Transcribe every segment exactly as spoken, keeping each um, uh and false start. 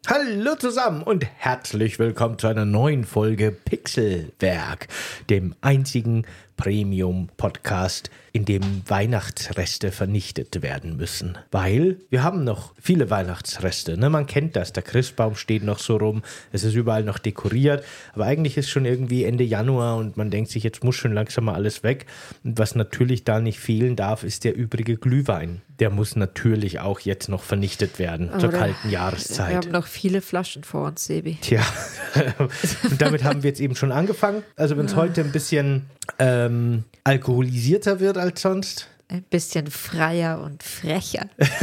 Hallo zusammen und herzlich willkommen zu einer neuen Folge Pixelwerk, dem einzigen Premium-Podcast, in dem Weihnachtsreste vernichtet werden müssen. Weil wir haben noch viele Weihnachtsreste. Ne? Man kennt das, der Christbaum steht noch so rum, es ist überall noch dekoriert, aber eigentlich ist schon irgendwie Ende Januar und man denkt sich, jetzt muss schon langsam mal alles weg. Und was natürlich da nicht fehlen darf, ist der übrige Glühwein. Der muss natürlich auch jetzt noch vernichtet werden Oder zur kalten Jahreszeit. Wir haben noch viele Flaschen vor uns, Sebi. Tja, und damit haben wir jetzt eben schon angefangen. Also wenn es heute ein bisschen ähm, alkoholisierter wird als sonst. Ein bisschen freier und frecher.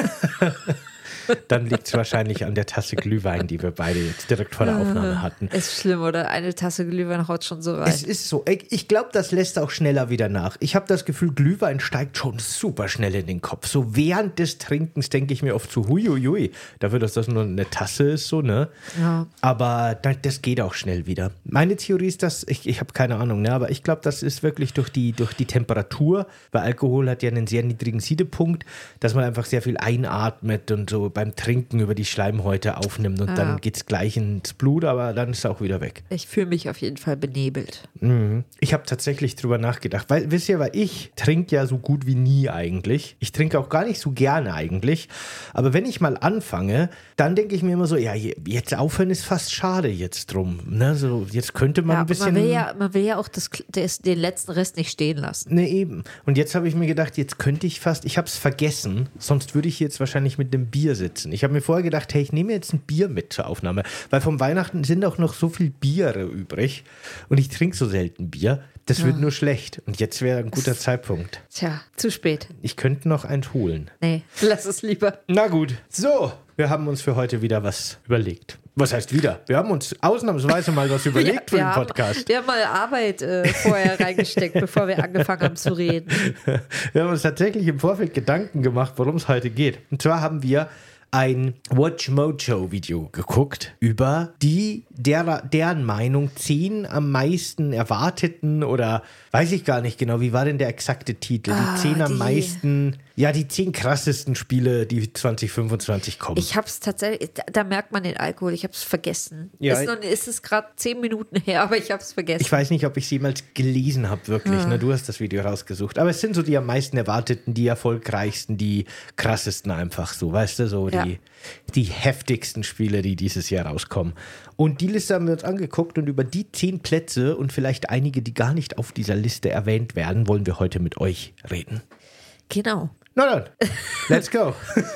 Dann liegt es wahrscheinlich an der Tasse Glühwein, die wir beide jetzt direkt vor der Aufnahme hatten. Ist schlimm, oder? Eine Tasse Glühwein haut schon so rein. Es ist so. Ich glaube, das lässt auch schneller wieder nach. Ich habe das Gefühl, Glühwein steigt schon super schnell in den Kopf. So während des Trinkens denke ich mir oft so, huiuiui, dafür, dass das nur eine Tasse ist, so, ne? Ja. Aber das geht auch schnell wieder. Meine Theorie ist, dass, ich, ich habe keine Ahnung, ne? Aber ich glaube, das ist wirklich durch die, durch die Temperatur, weil Alkohol hat ja einen sehr niedrigen Siedepunkt, dass man einfach sehr viel einatmet und so beim Trinken über die Schleimhäute aufnimmt und ja. Dann geht es gleich ins Blut, aber dann ist es auch wieder weg. Ich fühle mich auf jeden Fall benebelt. Mhm. Ich habe tatsächlich drüber nachgedacht, weil, wisst ihr, weil ich trinke ja so gut wie nie eigentlich. Ich trinke auch gar nicht so gerne eigentlich, aber wenn ich mal anfange, dann denke ich mir immer so, ja, jetzt aufhören ist fast schade jetzt drum. Ne? So, jetzt könnte man ja, ein bisschen... Man will ja, man will ja auch das, das, den letzten Rest nicht stehen lassen. Ne, eben. Und jetzt habe ich mir gedacht, jetzt könnte ich fast, ich habe es vergessen, sonst würde ich jetzt wahrscheinlich mit einem Bier sitzen. Ich habe mir vorher gedacht, hey, ich nehme jetzt ein Bier mit zur Aufnahme, weil vom Weihnachten sind auch noch so viel Biere übrig und ich trinke so selten Bier. Das ja. wird nur schlecht und jetzt wäre ein guter Zeitpunkt. Tja, zu spät. Ich könnte noch eins holen. Nee, lass es lieber. Na gut, so, wir haben uns für heute wieder was überlegt. Was heißt wieder? Wir haben uns ausnahmsweise mal was überlegt ja, für den Podcast. Haben, wir haben mal Arbeit äh, vorher reingesteckt, bevor wir angefangen haben zu reden. Wir haben uns tatsächlich im Vorfeld Gedanken gemacht, worum es heute geht. Und zwar haben wir ein Watch Mojo Video geguckt über die, der, deren Meinung, zehn am meisten erwarteten oder weiß ich gar nicht genau, wie war denn der exakte Titel? Ah, die zehn am die. meisten, ja, die zehn krassesten Spiele, die zwanzig fünfundzwanzig kommen. Ich hab's tatsächlich, da, da merkt man den Alkohol, ich hab's vergessen. Ja, ist, noch, ist es gerade zehn Minuten her, aber ich hab's vergessen. Ich weiß nicht, ob ich es jemals gelesen habe, wirklich. Ah. Ne? Du hast das Video rausgesucht. Aber es sind so die am meisten erwarteten, die erfolgreichsten, die krassesten einfach so, weißt du, so ja. die, die heftigsten Spiele, die dieses Jahr rauskommen. Und die Liste haben wir uns angeguckt und über die zehn Plätze und vielleicht einige, die gar nicht auf dieser Liste erwähnt werden, wollen wir heute mit euch reden. Genau. Na dann, let's go.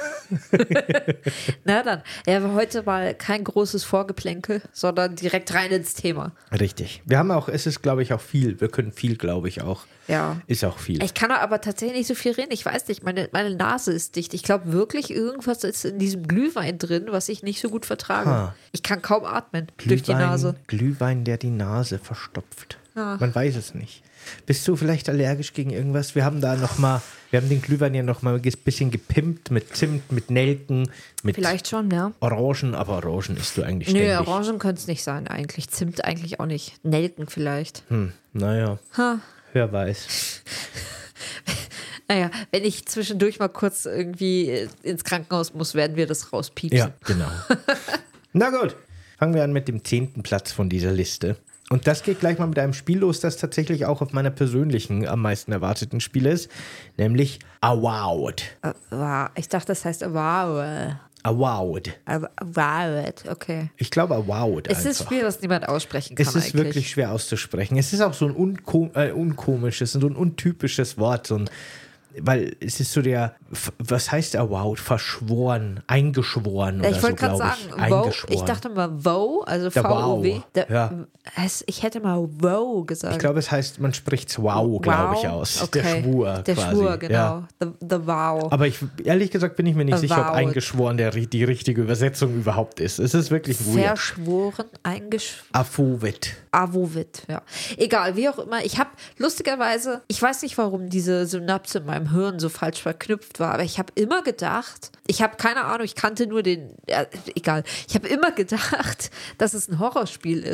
Na dann, ja, heute mal kein großes Vorgeplänkel, sondern direkt rein ins Thema. Richtig. Wir haben auch, es ist, glaube ich, auch viel. Wir können viel, glaube ich, auch. Ja. Ist auch viel. Ich kann aber tatsächlich nicht so viel reden. Ich weiß nicht, meine, meine Nase ist dicht. Ich glaube wirklich, irgendwas ist in diesem Glühwein drin, was ich nicht so gut vertrage. Ha. Ich kann kaum atmen Glühwein, durch die Nase. Glühwein, der die Nase verstopft. Ja. Man weiß es nicht. Bist du vielleicht allergisch gegen irgendwas? Wir haben da noch mal, wir haben den Glühwein ja noch mal ein bisschen gepimpt mit Zimt, mit Nelken, mit vielleicht schon, ja. Orangen, aber Orangen isst du eigentlich ständig. Nö, Orangen können es nicht sein eigentlich. Zimt eigentlich auch nicht. Nelken vielleicht. Hm, naja, ha. Wer weiß. Naja, wenn ich zwischendurch mal kurz irgendwie ins Krankenhaus muss, werden wir das rauspiepsen. Ja, genau. Na gut, fangen wir an mit dem zehnten Platz von dieser Liste. Und das geht gleich mal mit einem Spiel los, das tatsächlich auch auf meiner persönlichen am meisten erwarteten Spiel ist, nämlich Avowed. Ich dachte, das heißt Avowed. Avowed. Avowed, okay. Ich glaube Avowed Es einfach. ist ein Spiel, das niemand aussprechen kann. Es ist eigentlich. wirklich schwer auszusprechen. Es ist auch so ein unko- äh, unkomisches, so ein untypisches Wort, so ein weil es ist so der, was heißt Avowed? Verschworen, eingeschworen oder ich so, wollte gerade sagen, eingeschworen. Ich dachte mal Vow, also V O W. Ja. Ich hätte mal Vow gesagt. Ich glaube, es heißt, man spricht es Wow, glaube ich, aus. Okay. Der Schwur Der quasi. Schwur, genau. Ja. The, the Vow. Aber ich, ehrlich gesagt bin ich mir nicht Avowed. sicher, ob eingeschworen der, die richtige Übersetzung überhaupt ist. Es ist wirklich weird. Verschworen, eingeschworen. Avowed. Avowed, ja. Egal, wie auch immer. Ich habe lustigerweise, ich weiß nicht, warum diese Synapse in meinem Hirn so falsch verknüpft war, aber ich habe immer gedacht, ich habe keine Ahnung, ich kannte nur den, ja, egal, ich habe immer gedacht, dass es ein Horrorspiel ist.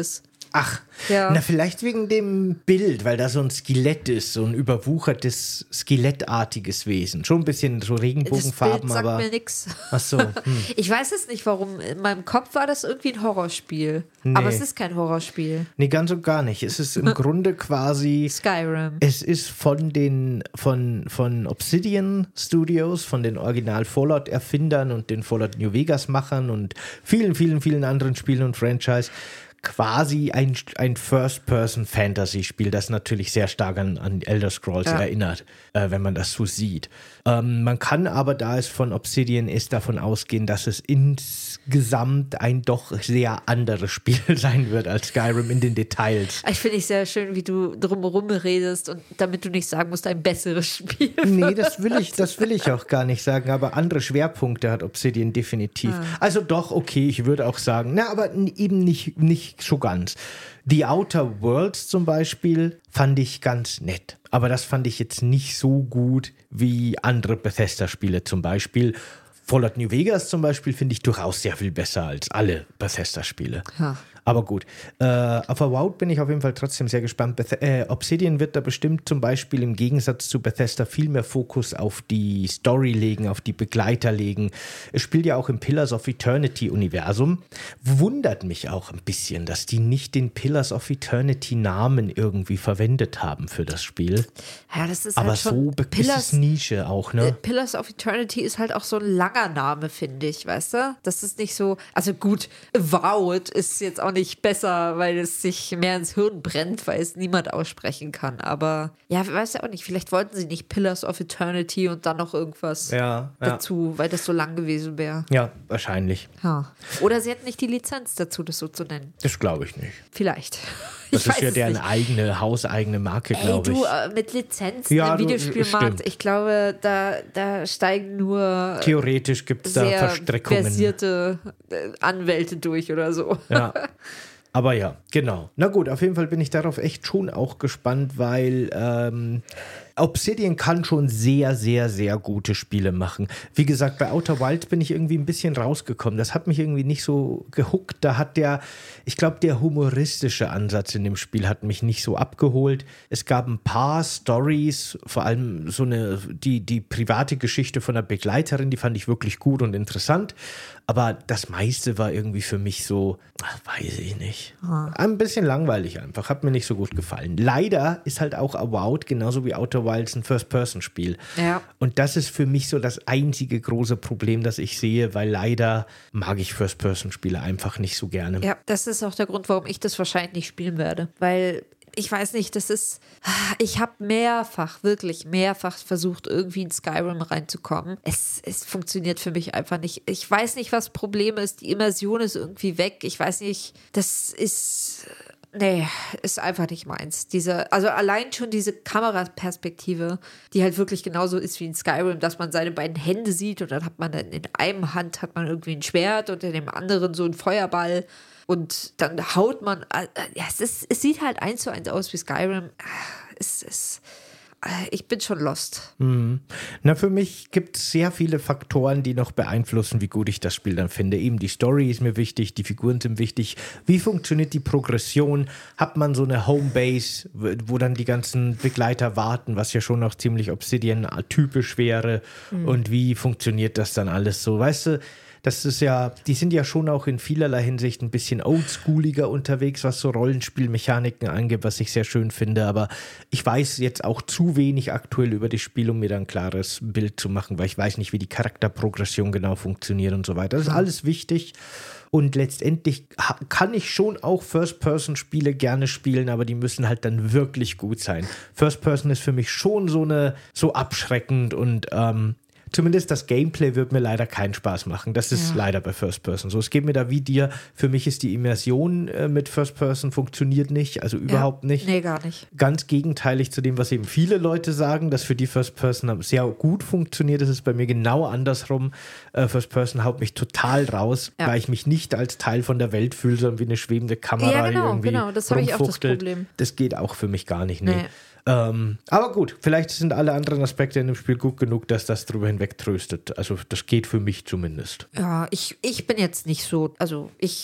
Ach, Ja. na vielleicht wegen dem Bild, weil da so ein Skelett ist, so ein überwuchertes, skelettartiges Wesen. Schon ein bisschen so Das Regenbogenfarben, Bild sagt aber... mir nichts. Ach so, hm. Ich weiß es nicht, warum. In meinem Kopf war das irgendwie ein Horrorspiel. Nee. Aber es ist kein Horrorspiel. Nee, ganz und gar nicht. Es ist im Grunde quasi... Skyrim. Es ist von den von, von Obsidian Studios, von den Original Fallout Erfindern und den Fallout New Vegas Machern und vielen, vielen, vielen anderen Spielen und Franchise quasi ein, ein First-Person-Fantasy-Spiel, das natürlich sehr stark an, an Elder Scrolls Ja. erinnert, äh, wenn man das so sieht. Ähm, man kann aber, da es von Obsidian ist, davon ausgehen, dass es insgesamt ein doch sehr anderes Spiel sein wird als Skyrim in den Details. Ich finde es sehr schön, wie du drumherum redest und damit du nicht sagen musst, ein besseres Spiel. Nee, das will ich, das will ich auch gar nicht sagen, aber andere Schwerpunkte hat Obsidian definitiv. Ah. Also doch, okay, ich würde auch sagen, na, aber n- eben nicht, nicht so ganz. The Outer Worlds zum Beispiel fand ich ganz nett, aber das fand ich jetzt nicht so gut wie andere Bethesda-Spiele zum Beispiel. Fallout New Vegas zum Beispiel finde ich durchaus sehr viel besser als alle Bethesda-Spiele. Ja. Aber gut, äh, auf Avowed bin ich auf jeden Fall trotzdem sehr gespannt. Beth- äh, Obsidian wird da bestimmt zum Beispiel im Gegensatz zu Bethesda viel mehr Fokus auf die Story legen, auf die Begleiter legen. Es spielt ja auch im Pillars of Eternity-Universum. Wundert mich auch ein bisschen, dass die nicht den Pillars of Eternity-Namen irgendwie verwendet haben für das Spiel. Ja, das ist Aber halt schon so be- ist Pillars, es Nische auch, äh, ne? Pillars of Eternity ist halt auch so ein langer Name, finde ich, weißt du? Das ist nicht so, also gut, Avowed ist jetzt auch nicht besser, weil es sich mehr ins Hirn brennt, weil es niemand aussprechen kann. Aber ja, weiß ja auch nicht, vielleicht wollten sie nicht Pillars of Eternity und dann noch irgendwas Ja, ja. dazu, weil das so lang gewesen wäre. Ja, wahrscheinlich. Ja. Oder sie hätten nicht die Lizenz dazu, das so zu nennen. Das glaube ich nicht. Vielleicht. Das Ich ist weiß ja es deren nicht. eigene, hauseigene Marke, Ey, glaube ich. du, äh, mit Lizenzen Ja, im du, Videospielmarkt, stimmt. ich glaube, da, da steigen nur Theoretisch gibt es da sehr Verstrickungen. versierte äh, Anwälte durch oder so. Ja. Aber ja, genau. Na gut, auf jeden Fall bin ich darauf echt schon auch gespannt, weil ähm, Obsidian kann schon sehr, sehr, sehr gute Spiele machen. Wie gesagt, bei Outer Wilds bin ich irgendwie ein bisschen rausgekommen. Das hat mich irgendwie nicht so gehuckt. Da hat der, ich glaube, der humoristische Ansatz in dem Spiel hat mich nicht so abgeholt. Es gab ein paar Stories, vor allem so eine, die, die private Geschichte von einer Begleiterin, die fand ich wirklich gut und interessant. Aber das meiste war irgendwie für mich so, ach, weiß ich nicht. Ein bisschen langweilig einfach, hat mir nicht so gut gefallen. Leider ist halt auch Avowed, genauso wie Outer Wilds, ein First-Person-Spiel. Ja. Und das ist für mich so das einzige große Problem, das ich sehe, weil leider mag ich First-Person-Spiele einfach nicht so gerne. Ja, das ist auch der Grund, warum ich das wahrscheinlich nicht spielen werde. Weil ich weiß nicht, das ist, ich habe mehrfach, wirklich mehrfach versucht, irgendwie in Skyrim reinzukommen. Es, es funktioniert für mich einfach nicht. Ich weiß nicht, was das Problem ist. Die Immersion ist irgendwie weg. Ich weiß nicht, das ist, nee, ist einfach nicht meins. Diese, also allein schon diese Kameraperspektive, die halt wirklich genauso ist wie in Skyrim, dass man seine beiden Hände sieht und dann hat man dann in einem Hand hat man irgendwie ein Schwert und in dem anderen so einen Feuerball. Und dann haut man, äh, ja, es, ist, es sieht halt eins zu eins aus wie Skyrim. Es ist, äh, ich bin schon lost. Mhm. Na, für mich gibt es sehr viele Faktoren, die noch beeinflussen, wie gut ich das Spiel dann finde. Eben die Story ist mir wichtig, die Figuren sind wichtig. Wie funktioniert die Progression? Hat man so eine Homebase, wo dann die ganzen Begleiter warten, was ja schon noch ziemlich Obsidian-typisch wäre? Mhm. Und wie funktioniert das dann alles so? Weißt du, das ist ja, die sind ja schon auch in vielerlei Hinsicht ein bisschen oldschooliger unterwegs, was so Rollenspielmechaniken angeht, was ich sehr schön finde. Aber ich weiß jetzt auch zu wenig aktuell über das Spiel, um mir da ein klares Bild zu machen, weil ich weiß nicht, wie die Charakterprogression genau funktioniert und so weiter. Das ist alles wichtig. Und letztendlich kann ich schon auch First-Person-Spiele gerne spielen, aber die müssen halt dann wirklich gut sein. First-Person ist für mich schon so eine, so abschreckend und ähm, zumindest das Gameplay wird mir leider keinen Spaß machen. Das ist ja. leider bei First Person so. Es geht mir da wie dir. Für mich ist die Immersion äh, mit First Person funktioniert nicht, also überhaupt ja. nicht. Nee, gar nicht. Ganz gegenteilig zu dem, was eben viele Leute sagen, dass für die First Person sehr gut funktioniert. Das ist bei mir genau andersrum. Äh, First Person haut mich total raus, ja. weil ich mich nicht als Teil von der Welt fühle, sondern wie eine schwebende Kamera ja, genau, irgendwie genau. Das habe ich auch das Problem. Das geht auch für mich gar nicht. Nee. nee. Ähm, aber gut, vielleicht sind alle anderen Aspekte in dem Spiel gut genug, dass das drüber hinweg tröstet. Also das geht für mich zumindest. Ja, ich, ich bin jetzt nicht so, also ich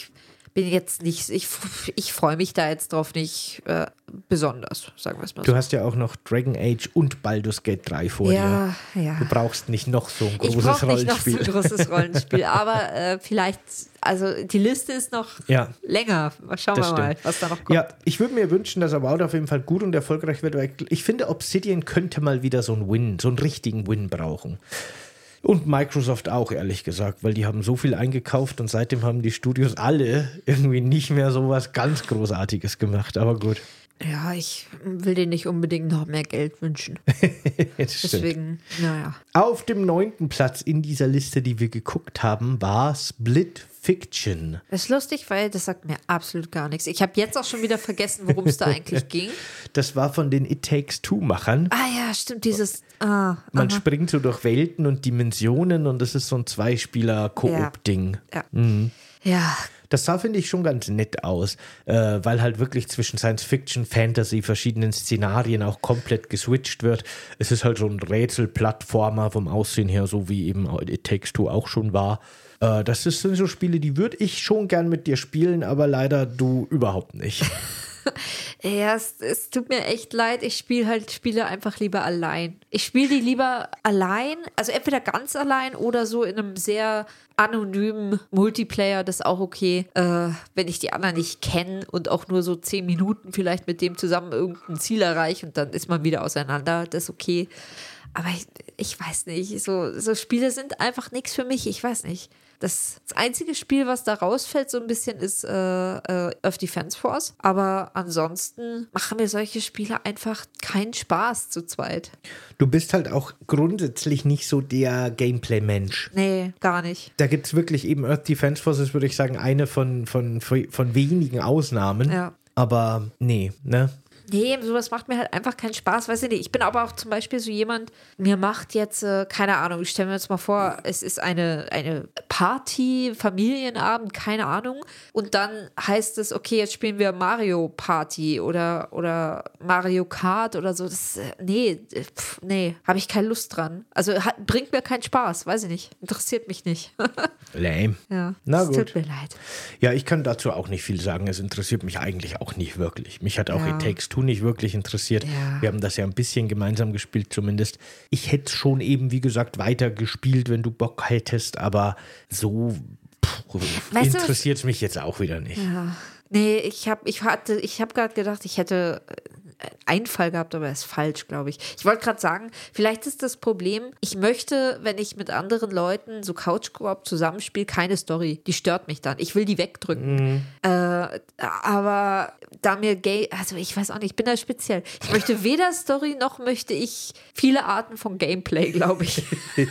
bin jetzt nicht, ich, ich freue mich da jetzt drauf nicht äh, besonders, sagen wir es mal so. Du hast ja auch noch Dragon Age und Baldur's Gate drei vor ja, dir. Ja. Du brauchst nicht noch so ein großes ich brauch Rollenspiel. Nicht noch so ein großes Rollenspiel, aber äh, vielleicht, also die Liste ist noch ja. länger. Schauen das wir stimmt. mal, was da noch kommt. Ja, ich würde mir wünschen, dass Avowed auf jeden Fall gut und erfolgreich wird, weil ich finde, Obsidian könnte mal wieder so einen Win, so einen richtigen Win brauchen. Und Microsoft auch, ehrlich gesagt, weil die haben so viel eingekauft und seitdem haben die Studios alle irgendwie nicht mehr so was ganz Großartiges gemacht, aber gut. Ja, ich will denen nicht unbedingt noch mehr Geld wünschen. Deswegen, naja. Auf dem neunten Platz in dieser Liste, die wir geguckt haben, war Split Fiction. Das ist lustig, weil das sagt mir absolut gar nichts. Ich habe jetzt auch schon wieder vergessen, worum es da eigentlich ging. Das war von den It Takes Two-Machern. Ah ja, stimmt, dieses... Ah, Man aha. springt so durch Welten und Dimensionen und das ist so ein Zweispieler-Koop-Ding. Ja. Ja. Mhm. ja. Das sah, finde ich, schon ganz nett aus, äh, weil halt wirklich zwischen Science-Fiction, Fantasy, verschiedenen Szenarien auch komplett geswitcht wird. Es ist halt so ein Rätsel-Plattformer vom Aussehen her, so wie eben It Takes Two auch schon war. Äh, das sind so Spiele, die würde ich schon gern mit dir spielen, aber leider du überhaupt nicht. Ja, es, es tut mir echt leid. Ich spiele halt Spiele einfach lieber allein. Ich spiele die lieber allein, also entweder ganz allein oder so in einem sehr anonymen Multiplayer, das ist auch okay, äh, wenn ich die anderen nicht kenne und auch nur so zehn Minuten vielleicht mit dem zusammen irgendein Ziel erreiche und dann ist man wieder auseinander, das ist okay. Aber ich, ich weiß nicht, so, so Spiele sind einfach nichts für mich, ich weiß nicht. Das, das einzige Spiel, was da rausfällt, so ein bisschen, ist äh, äh, Earth Defense Force. Aber ansonsten machen mir solche Spiele einfach keinen Spaß zu zweit. Du bist halt auch grundsätzlich nicht so der Gameplay-Mensch. Nee, gar nicht. Da gibt es wirklich eben Earth Defense Force, ist, würde ich sagen, eine von, von, von wenigen Ausnahmen. Ja. Aber nee, ne? Nee, sowas macht mir halt einfach keinen Spaß, weiß ich nicht. Ich bin aber auch zum Beispiel so jemand, mir macht jetzt, äh, keine Ahnung, ich stelle mir jetzt mal vor, es ist eine, eine Party, Familienabend, keine Ahnung. Und dann heißt es, okay, jetzt spielen wir Mario Party oder, oder Mario Kart oder so. Das, äh, nee, pf, nee, habe ich keine Lust dran. Also hat, bringt mir keinen Spaß, weiß ich nicht. Interessiert mich nicht. Lame. Ja, Na es gut. tut mir leid. Ja, ich kann dazu auch nicht viel sagen. Es interessiert mich eigentlich auch nicht wirklich. Mich hat auch Ja. It Takes Two nicht wirklich interessiert. Ja. Wir haben das ja ein bisschen gemeinsam gespielt zumindest. Ich hätte schon eben, wie gesagt, weiter gespielt, wenn du Bock hättest, aber so interessiert es mich jetzt auch wieder nicht. Ja. Nee, ich habe ich hatte, ich habe gerade gedacht, ich hätte einen Einfall gehabt, aber er ist falsch, glaube ich. Ich wollte gerade sagen, vielleicht ist das Problem, ich möchte, wenn ich mit anderen Leuten so Couch-Koop zusammenspiele, keine Story. Die stört mich dann. Ich will die wegdrücken. Mhm. Äh, aber da mir Gay, also ich weiß auch nicht, ich bin da speziell. Ich möchte weder Story, noch möchte ich viele Arten von Gameplay, glaube ich.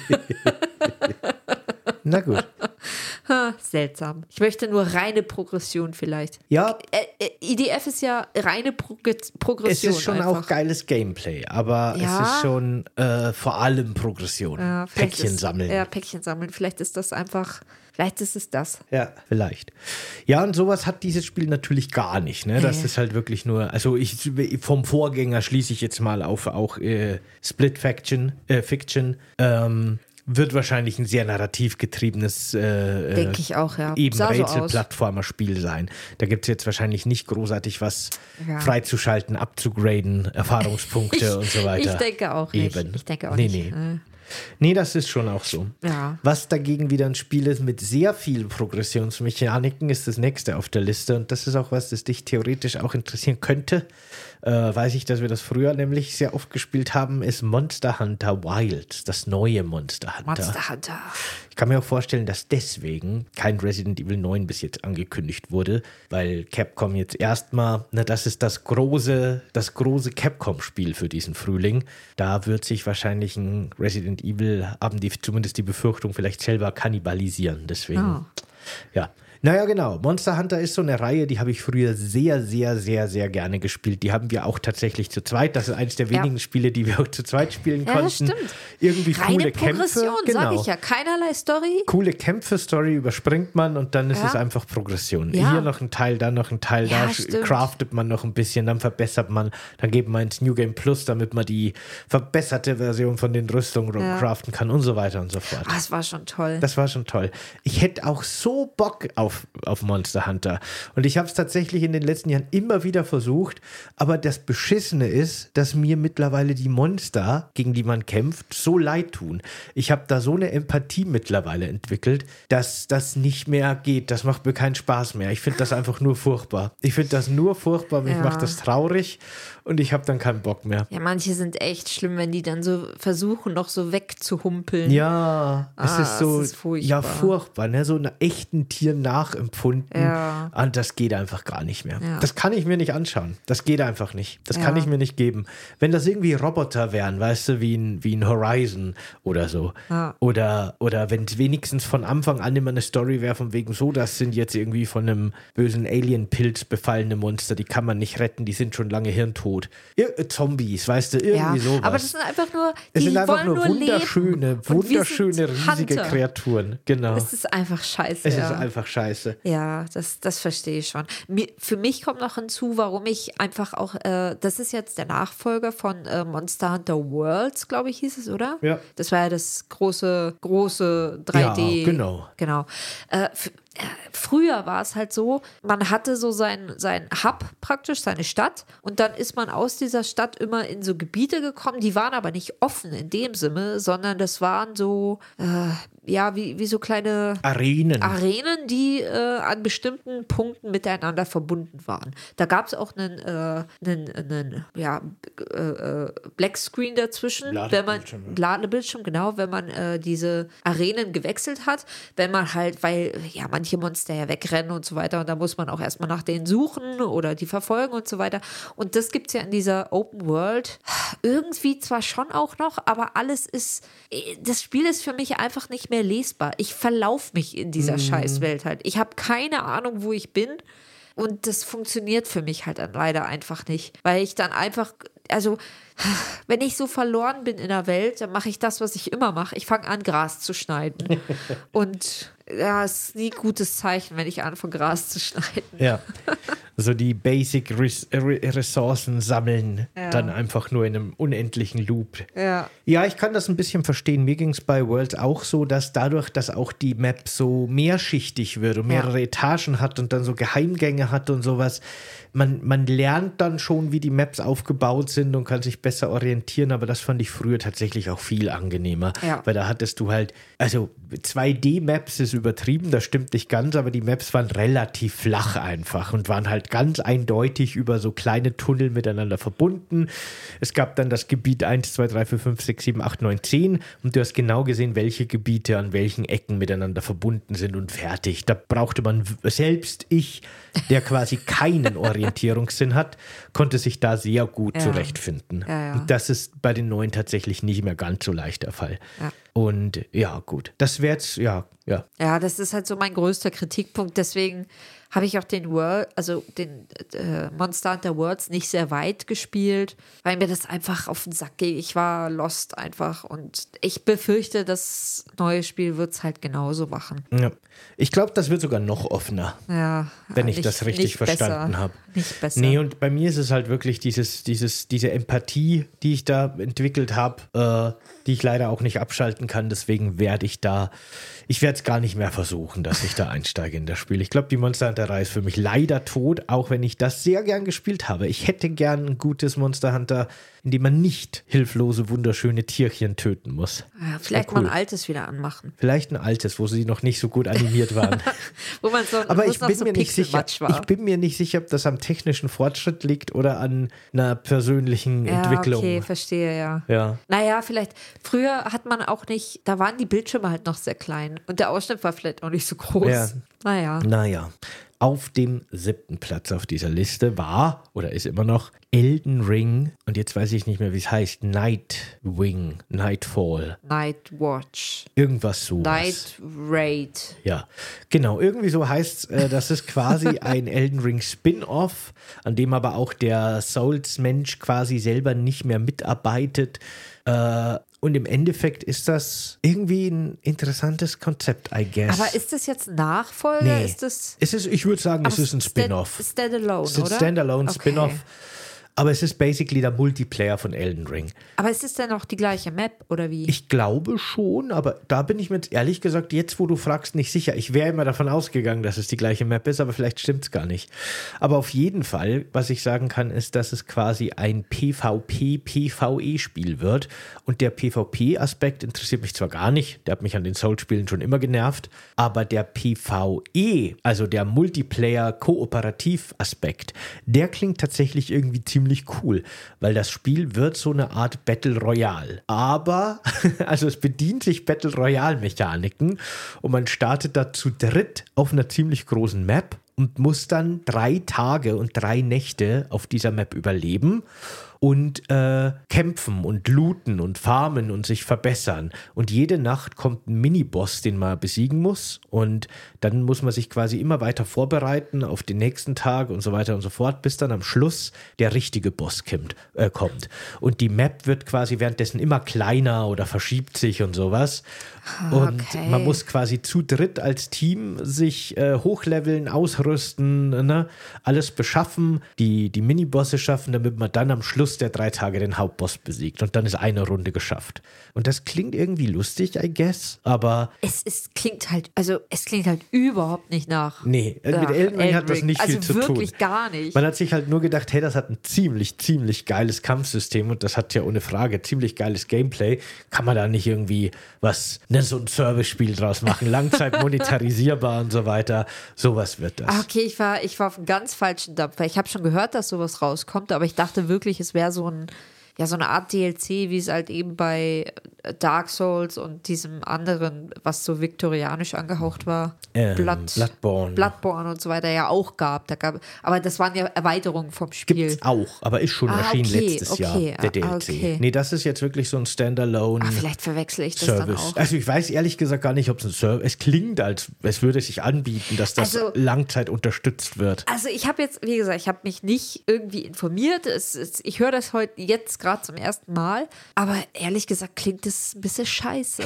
Na gut. Ha, seltsam. Ich möchte nur reine Progression vielleicht. Ja. Äh, äh, I D F ist ja reine Pro- Progression. Es ist schon einfach. auch geiles Gameplay, aber Ja. es ist schon äh, vor allem Progression. Ja, vielleicht Päckchen ist, sammeln. Ja, Päckchen sammeln. Vielleicht ist das einfach, vielleicht ist es das. Ja, vielleicht. Ja, und sowas hat dieses Spiel natürlich gar nicht. Ne? Das Nee. ist halt wirklich nur, also ich vom Vorgänger schließe ich jetzt mal auf auch äh, Split Fiction, äh, Fiction. Ähm, wird wahrscheinlich ein sehr narrativ getriebenes äh, Denke ich auch, ja. eben Sah so Rätsel-Plattformer-Spiel sein. Da gibt es jetzt wahrscheinlich nicht großartig was Ja. freizuschalten, abzugraden, Erfahrungspunkte Ich- und so weiter. ich denke auch nicht. Eben. Ich denke auch nee, nicht. Nee. Äh. Nee, das ist schon auch so. Ja. Was dagegen wieder ein Spiel ist mit sehr viel Progressionsmechaniken, ist das nächste auf der Liste. Und das ist auch was, das dich theoretisch auch interessieren könnte. Äh, weiß ich, dass wir das früher nämlich sehr oft gespielt haben, ist Monster Hunter Wilds, das neue Monster Hunter. Monster Hunter. Ich kann mir auch vorstellen, dass deswegen kein Resident Evil neun bis jetzt angekündigt wurde, weil Capcom jetzt erstmal, na, das ist das große, das große Capcom-Spiel für diesen Frühling. Da wird sich wahrscheinlich ein Resident Evil, haben die zumindest die Befürchtung, vielleicht selber kannibalisieren. Deswegen, Oh. ja. Naja, genau. Monster Hunter ist so eine Reihe, die habe ich früher sehr, sehr, sehr, sehr gerne gespielt. Die haben wir auch tatsächlich zu zweit. Das ist eines der wenigen Ja. Spiele, die wir auch zu zweit spielen Ja, das konnten. stimmt. Irgendwie Reine coole Progression, Kämpfe. Genau. sage ich ja. Keinerlei Story. Coole Kämpfe, Story überspringt man und dann ist Ja. es einfach Progression. Ja. Hier noch ein Teil, da noch ein Teil, Ja, da stimmt. craftet man noch ein bisschen, dann verbessert man, dann geht man ins New Game Plus, damit man die verbesserte Version von den Rüstungen Ja. craften kann und so weiter und so fort. Ah, das war schon toll. Das war schon toll. Ich hätte auch so Bock auf auf, auf Monster Hunter. Und ich habe es tatsächlich in den letzten Jahren immer wieder versucht, aber das Beschissene ist, dass mir mittlerweile die Monster, gegen die man kämpft, so leid tun. Ich habe da so eine Empathie mittlerweile entwickelt, dass das nicht mehr geht. Das macht mir keinen Spaß mehr. Ich finde das einfach nur furchtbar. Ich finde das nur furchtbar, mich Ja. macht das traurig und ich habe dann keinen Bock mehr. Ja, manche sind echt schlimm, wenn die dann so versuchen, noch so wegzuhumpeln. Ja, es Ah, ist so, es ist furchtbar. ja, furchtbar, ne? So einem echten Tier nachempfunden. Ja. Und das geht einfach gar nicht mehr. Ja. Das kann ich mir nicht anschauen. Das geht einfach nicht. Das Ja. kann ich mir nicht geben. Wenn das irgendwie Roboter wären, weißt du, wie ein, wie ein Horizon oder so. Ja. Oder, oder wenn es wenigstens von Anfang an immer eine Story wäre, von wegen so, das sind jetzt irgendwie von einem bösen Alien-Pilz befallene Monster, die kann man nicht retten, die sind schon lange hirntot. Ir Zombies, weißt du, irgendwie Ja, sowas. aber das sind einfach nur, die Es sind einfach wollen nur nur wunderschöne, leben. Und wir wunderschöne, sind riesige Hunter. Kreaturen. Genau. Es ist einfach scheiße. Es ja. ist einfach scheiße. Ja, das, das verstehe ich schon. Mir, für mich kommt noch hinzu, warum ich einfach auch, äh, das ist jetzt der Nachfolger von äh, Monster Hunter Worlds, glaube ich, hieß es, oder? Ja. Das war ja das große, große drei D. Ja, genau. Genau. Äh, f- äh, früher war es halt so, man hatte so sein, sein Hub praktisch, seine Stadt, und dann ist man aus dieser Stadt immer in so Gebiete gekommen, die waren aber nicht offen in dem Sinne, sondern das waren so, äh, ja, wie, wie so kleine Arenen. Arenen, die äh, an bestimmten Punkten miteinander verbunden waren. Da gab es auch einen, äh, einen, einen ja, äh, äh, Blackscreen dazwischen, wenn man Ladebildschirm, ja. Ladebildschirm, genau, wenn man äh, diese Arenen gewechselt hat, wenn man halt, weil ja manche Monster ja wegrennen und so weiter und da muss man auch erstmal nach denen suchen oder die verfolgen und so weiter. Und das gibt es ja in dieser Open World irgendwie zwar schon auch noch, aber alles ist, das Spiel ist für mich einfach nicht mehr lesbar. Ich verlaufe mich in dieser Scheißwelt halt. Ich habe keine Ahnung, wo ich bin. Und das funktioniert für mich halt dann leider einfach nicht. Weil ich dann einfach, also wenn ich so verloren bin in der Welt, dann mache ich das, was ich immer mache. Ich fange an, Gras zu schneiden. Und ja, es ist nie ein gutes Zeichen, wenn ich anfange, Gras zu schneiden. Ja. So die Basic Res Re Ressourcen sammeln, Ja. dann einfach nur in einem unendlichen Loop. Ja. Ja, ich kann das ein bisschen verstehen. Mir ging es bei Worlds auch so, dass dadurch, dass auch die Map so mehrschichtig wird und mehrere Ja. Etagen hat und dann so Geheimgänge hat und sowas, man, man lernt dann schon, wie die Maps aufgebaut sind und kann sich besser orientieren, aber das fand ich früher tatsächlich auch viel angenehmer, Ja. weil da hattest du halt, also zwei D Maps ist übertrieben, das stimmt nicht ganz, aber die Maps waren relativ flach einfach und waren halt ganz eindeutig über so kleine Tunnel miteinander verbunden. Es gab dann das Gebiet eins, zwei, drei, vier, fünf, sechs, sieben, acht, neun, zehn und du hast genau gesehen, welche Gebiete an welchen Ecken miteinander verbunden sind und fertig. Da brauchte man, selbst ich, der quasi keinen Orientierungssinn hat, konnte sich da sehr gut Ja. zurechtfinden. Ja, ja. Und das ist bei den neuen tatsächlich nicht mehr ganz so leicht der Fall. Ja. Und ja, gut. Das wäre jetzt, ja, ja. Ja, das ist halt so mein größter Kritikpunkt. Deswegen habe ich auch den World, also den äh, Monster Hunter Worlds nicht sehr weit gespielt, weil mir das einfach auf den Sack ging. Ich war lost einfach und ich befürchte, das neue Spiel wird es halt genauso machen. ja. Ich glaube, das wird sogar noch offener. Ja, Wenn ich nicht- das richtig nicht besser. verstanden habe. Nicht besser. Nee, und bei mir ist es halt wirklich dieses, dieses, diese Empathie, die ich da entwickelt habe, äh, die ich leider auch nicht abschalten kann. Deswegen werde ich da, ich werde es gar nicht mehr versuchen, dass ich da einsteige in das Spiel. Ich glaube, die Monster Hunter-Reihe ist für mich leider tot, auch wenn ich das sehr gern gespielt habe. Ich hätte gern ein gutes Monster Hunter, in dem man nicht hilflose, wunderschöne Tierchen töten muss. ja, vielleicht Wär cool. mal ein altes wieder anmachen. Vielleicht ein altes, wo sie noch nicht so gut animiert waren. Wo man so, Aber wo ich es noch bin so mir nicht sicher. Pixelmatch war. Ich bin mir nicht sicher, ob das am technischen Fortschritt liegt oder an einer persönlichen ja, Entwicklung. okay, verstehe, ja. Ja. Naja, vielleicht, früher hat man auch nicht, da waren die Bildschirme halt noch sehr klein und der Ausschnitt war vielleicht auch nicht so groß. Ja. Naja. Naja. Auf dem siebten Platz auf dieser Liste war oder ist immer noch Elden Ring und jetzt weiß ich nicht mehr, wie es heißt. Nightwing, Nightfall, Nightwatch. irgendwas so. Night Raid. Ja, genau. Irgendwie so heißt es, äh, das ist quasi ein Elden Ring Spin-Off, an dem aber auch der Souls-Mensch quasi selber nicht mehr mitarbeitet. Äh, und im Endeffekt ist das irgendwie ein interessantes Konzept, I guess. Aber ist das jetzt ein Nachfolger? Nee. Ist das es ist, ich würde sagen, es aber ist ein stand- Spin-Off. Standalone, Es ist ein oder? Standalone Okay. Spin-Off. Aber es ist basically der Multiplayer von Elden Ring. Aber ist es denn auch die gleiche Map oder wie? Ich glaube schon, aber da bin ich mir jetzt ehrlich gesagt, jetzt wo du fragst, nicht sicher. Ich wäre immer davon ausgegangen, dass es die gleiche Map ist, aber vielleicht stimmt es gar nicht. Aber auf jeden Fall, was ich sagen kann, ist, dass es quasi ein PvP-P V E-Spiel wird. Und der PvP-Aspekt interessiert mich zwar gar nicht, der hat mich an den Souls-Spielen schon immer genervt, aber der P V E, also der Multiplayer-Kooperativ-Aspekt, der klingt tatsächlich irgendwie ziemlich cool, weil das Spiel wird so eine Art Battle Royale. Aber, also es bedient sich Battle Royale-Mechaniken und man startet da zu dritt auf einer ziemlich großen Map und muss dann drei Tage und drei Nächte auf dieser Map überleben und äh, kämpfen und looten und farmen und sich verbessern. Und jede Nacht kommt ein Miniboss, den man besiegen muss. Und dann muss man sich quasi immer weiter vorbereiten auf den nächsten Tag und so weiter und so fort, bis dann am Schluss der richtige Boss kommt. Äh, kommt. Und die Map wird quasi währenddessen immer kleiner oder verschiebt sich und sowas. Und okay. man muss quasi zu dritt als Team sich äh, hochleveln, ausrüsten, ne? Alles beschaffen, die, die Minibosse schaffen, damit man dann am Schluss der drei Tage den Hauptboss besiegt. Und dann ist eine Runde geschafft. Und das klingt irgendwie lustig, I guess, aber... Es, es klingt halt, also es klingt halt überhaupt nicht nach... Nee, mit nach Elden Ring hat das nicht also viel zu tun. Also wirklich gar nicht. Man hat sich halt nur gedacht, hey, das hat ein ziemlich, ziemlich geiles Kampfsystem und das hat ja ohne Frage ziemlich geiles Gameplay. Kann man da nicht irgendwie was, ne, so ein Service-Spiel draus machen, Langzeit monetarisierbar und so weiter. Sowas wird das. Ah, okay, ich war, ich war auf einem ganz falschen Dampfer. Ich habe schon gehört, dass sowas rauskommt, aber ich dachte wirklich, es wäre so ein, ja, so eine Art D L C, wie es halt eben bei Dark Souls und diesem anderen, was so viktorianisch angehaucht war, Ähm, Blood, Bloodborne. Bloodborne und so weiter ja auch gab. Da gab. Aber das waren ja Erweiterungen vom Spiel. Gibt's auch, aber ist schon Ah, erschienen okay, letztes okay, Jahr, der D L C. okay. Nee, das ist jetzt wirklich so ein Standalone Ah, vielleicht verwechsel ich das Service. dann auch. Also ich weiß ehrlich gesagt gar nicht, ob es ein Service, es klingt, als es würde sich anbieten, dass das Also- Langzeit unterstützt wird. Also ich habe jetzt, wie gesagt, ich habe mich nicht irgendwie informiert. Es, es, ich höre das heute jetzt gerade zum ersten Mal. Aber ehrlich gesagt klingt das ein bisschen scheiße.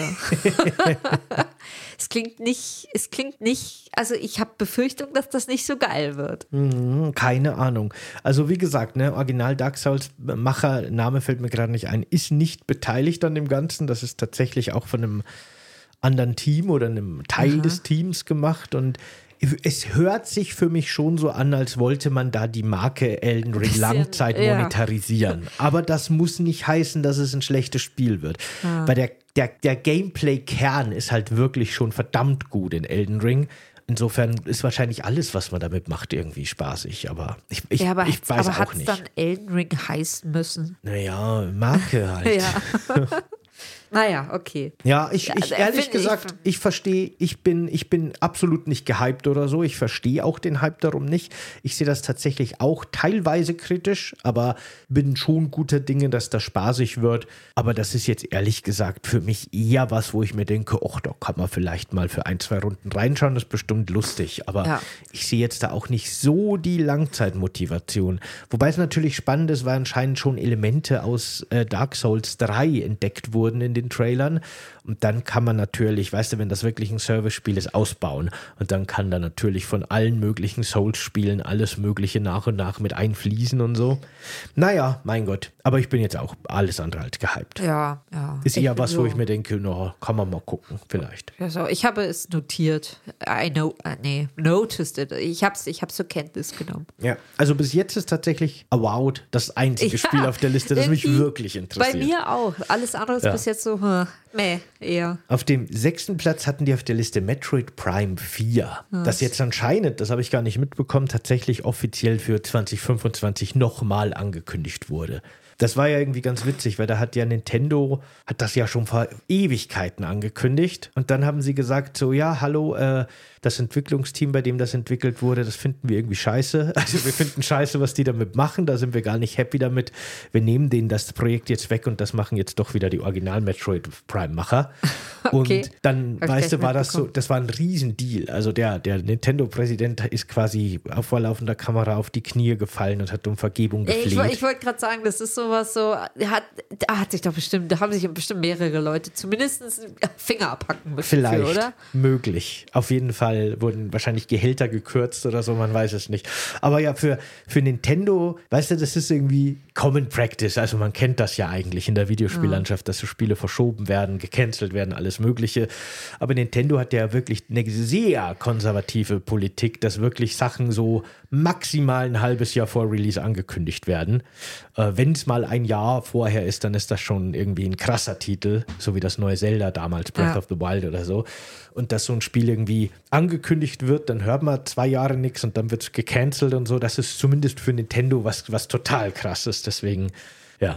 es klingt nicht, es klingt nicht, also ich habe Befürchtung, dass das nicht so geil wird. Hm, keine Ahnung. Also wie gesagt, ne, Original Dark Souls Macher, Name fällt mir gerade nicht ein, ist nicht beteiligt an dem Ganzen. Das ist tatsächlich auch von einem anderen Team oder einem Teil Aha. des Teams gemacht und es hört sich für mich schon so an, als wollte man da die Marke Elden Ring Bisschen, Langzeit ja. monetarisieren. Aber das muss nicht heißen, dass es ein schlechtes Spiel wird. Ah. Weil der, der, der Gameplay-Kern ist halt wirklich schon verdammt gut in Elden Ring. Insofern ist wahrscheinlich alles, was man damit macht, irgendwie spaßig. Aber ich, ich, ja, aber ich weiß aber auch hat es nicht. dann Elden Ring heißen müssen? Naja, Marke halt. Ja. Naja, okay. Ja, ich, Ja, ich äh, ehrlich finde ich- gesagt, ich verstehe, ich bin, ich bin absolut nicht gehypt oder so. Ich verstehe auch den Hype darum nicht. Ich sehe das tatsächlich auch teilweise kritisch, aber bin schon guter Dinge, dass das spaßig wird. Aber das ist jetzt ehrlich gesagt für mich eher was, wo ich mir denke, ach, da kann man vielleicht mal für ein, zwei Runden reinschauen. Das ist bestimmt lustig. Aber Ja. ich sehe jetzt da auch nicht so die Langzeitmotivation. Wobei es natürlich spannend ist, weil anscheinend schon Elemente aus äh, Dark Souls drei entdeckt wurden in den Trailern. Und dann kann man natürlich, weißt du, wenn das wirklich ein Service-Spiel ist, ausbauen. Und dann kann da natürlich von allen möglichen Souls-Spielen alles Mögliche nach und nach mit einfließen und so. Naja, mein Gott. Aber ich bin jetzt auch alles andere als gehypt. Ja, ja. Ist eher bin was, so, wo ich mir denke, na, kann man mal gucken, vielleicht. Ja, so, ich habe es notiert. I know, äh, nee, noticed it. Ich habe es ich hab's zur Kenntnis genommen. Ja, also bis jetzt ist tatsächlich Avowed das einzige Ja, Spiel auf der Liste, das mich irgendwie wirklich interessiert. Bei mir auch. Alles andere ist Ja. bis jetzt so, hm, meh, eher. Auf dem sechsten Platz hatten die auf der Liste Metroid Prime vier. Das jetzt anscheinend, das habe ich gar nicht mitbekommen, tatsächlich offiziell für zwanzig fünfundzwanzig nochmal angekündigt wurde. Das war ja irgendwie ganz witzig, weil da hat ja Nintendo, hat das ja schon vor Ewigkeiten angekündigt. Und dann haben sie gesagt so, ja, hallo, äh, das Entwicklungsteam, bei dem das entwickelt wurde, das finden wir irgendwie scheiße. Also wir finden scheiße, was die damit machen. Da sind wir gar nicht happy damit. Wir nehmen denen das Projekt jetzt weg und das machen jetzt doch wieder die Original-Metroid Prime-Macher. Okay. Und dann, Hab ich weißt du, gleich war das so, mitbekommen. das war ein Riesendeal. Also der, der Nintendo-Präsident ist quasi auf vor laufender Kamera auf die Knie gefallen und hat um Vergebung Ich, gefleht. woll- ich wollte gerade sagen, das ist sowas so, hat, da hat sich doch bestimmt, da haben sich bestimmt mehrere Leute zumindest Finger abhacken müssen Vielleicht, für, oder? möglich, auf jeden Fall. Fall wurden wahrscheinlich Gehälter gekürzt oder so, man weiß es nicht. Aber ja, für, für Nintendo, weißt du, das ist irgendwie Common Practice. Also man kennt das ja eigentlich in der Videospiellandschaft, dass so Spiele verschoben werden, gecancelt werden, alles Mögliche. Aber Nintendo hat ja wirklich eine sehr konservative Politik, dass wirklich Sachen so maximal ein halbes Jahr vor Release angekündigt werden. Äh, wenn es mal ein Jahr vorher ist, dann ist das schon irgendwie ein krasser Titel, so wie das neue Zelda damals, Breath Ja. of the Wild oder so. Und dass so ein Spiel irgendwie angekündigt wird, dann hört man zwei Jahre nichts und dann wird es gecancelt und so. Das ist zumindest für Nintendo was, was total krass ist. Deswegen, ja.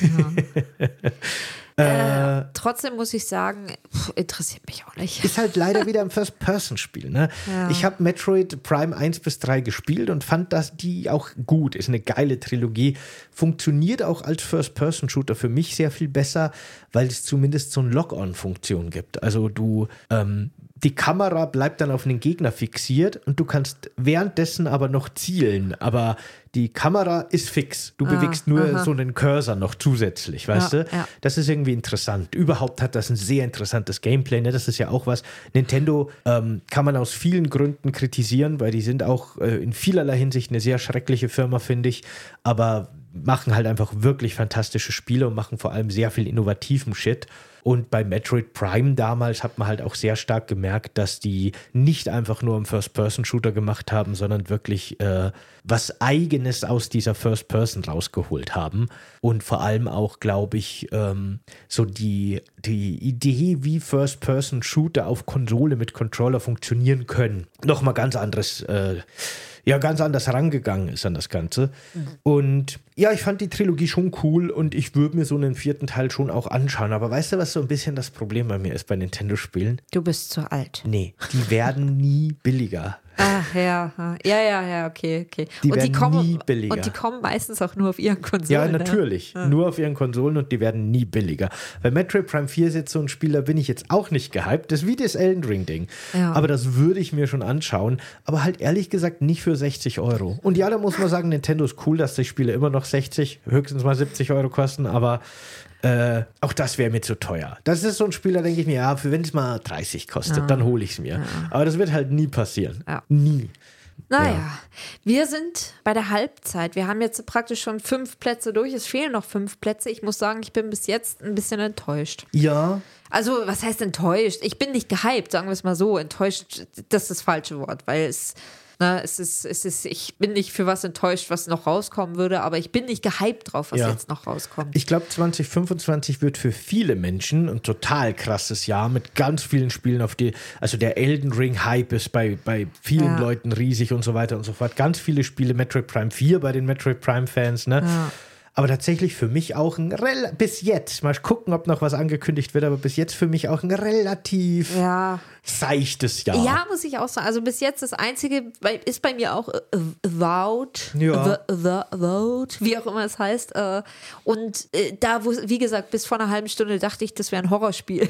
Äh, trotzdem muss ich sagen, pff, interessiert mich auch nicht. Ist halt leider wieder ein First-Person-Spiel. Ne? Ja. Ich habe Metroid Prime eins bis drei gespielt und fand das die auch gut. Ist eine geile Trilogie. Funktioniert auch als First-Person-Shooter für mich sehr viel besser, weil es zumindest so eine Lock-on-Funktion gibt. Also du, ähm, die Kamera bleibt dann auf einen Gegner fixiert und du kannst währenddessen aber noch zielen. Aber die Kamera ist fix. Du Ah, bewegst nur aha. so einen Cursor noch zusätzlich, weißt Ja, du? ja. Das ist irgendwie interessant. Überhaupt hat das ein sehr interessantes Gameplay. Ne? Das ist ja auch was. Nintendo ähm, kann man aus vielen Gründen kritisieren, weil die sind auch äh, in vielerlei Hinsicht eine sehr schreckliche Firma, finde ich. Aber machen halt einfach wirklich fantastische Spiele und machen vor allem sehr viel innovativen Shit. Und bei Metroid Prime damals hat man halt auch sehr stark gemerkt, dass die nicht einfach nur einen First-Person-Shooter gemacht haben, sondern wirklich äh, was Eigenes aus dieser First-Person rausgeholt haben. Und vor allem auch, glaube ich, ähm, so die, die Idee, wie First-Person-Shooter auf Konsole mit Controller funktionieren können, nochmal ganz anderes äh, ja ganz anders rangegangen ist an das Ganze. Mhm. Und ja, ich fand die Trilogie schon cool und ich würde mir so einen vierten Teil schon auch anschauen. Aber weißt du, was so ein bisschen das Problem bei mir ist bei Nintendo-Spielen? Du bist zu alt. Nee, die werden nie billiger. Ah, ja, ja, ja, ja, okay, okay. Die und, werden die kommen, nie billiger. und die kommen meistens auch nur auf ihren Konsolen. Ja, natürlich. Ne? Nur auf ihren Konsolen und die werden nie billiger. Bei Metroid Prime vier ist jetzt so ein Spiel, da bin ich jetzt auch nicht gehypt. Das ist wie das Elden Ring-Ding. Ja. Aber das würde ich mir schon anschauen. Aber halt ehrlich gesagt nicht für sechzig Euro. Und ja, da muss man sagen, Nintendo ist cool, dass die Spiele immer noch sechzig, höchstens mal siebzig Euro kosten. Aber Äh, auch das wäre mir zu teuer. Das ist so ein Spiel, da denke ich mir, ja, für wenn es mal dreißig kostet, ja. dann hole ich es mir. Ja. Aber das wird halt nie passieren. Ja. Nie. Naja, Ja. wir sind bei der Halbzeit. Wir haben jetzt praktisch schon fünf Plätze durch. Es fehlen noch fünf Plätze. Ich muss sagen, ich bin bis jetzt ein bisschen enttäuscht. Ja. Also, was heißt enttäuscht? Ich bin nicht gehypt, sagen wir es mal so. Enttäuscht, das ist das falsche Wort, weil es, na, es ist, es ist, ich bin nicht für was enttäuscht, was noch rauskommen würde, aber ich bin nicht gehypt drauf, was Ja. jetzt noch rauskommt. Ich glaube, zwanzig fünfundzwanzig wird für viele Menschen ein total krasses Jahr mit ganz vielen Spielen, auf die, also der Elden Ring-Hype ist bei, bei vielen Ja. Leuten riesig und so weiter und so fort. Ganz viele Spiele, Metroid Prime vier bei den Metroid Prime-Fans, ne? Ja. Aber tatsächlich für mich auch ein, rel- bis jetzt, mal gucken, ob noch was angekündigt wird, aber bis jetzt für mich auch ein relativ Ja. seichtes Jahr. Ja, muss ich auch sagen. Also bis jetzt das Einzige bei- ist bei mir auch äh, Avowed. Ja. The, the Avowed, wie auch immer es heißt. Äh, Und äh, da, wo, wie gesagt, bis vor einer halben Stunde dachte ich, das wäre ein Horrorspiel.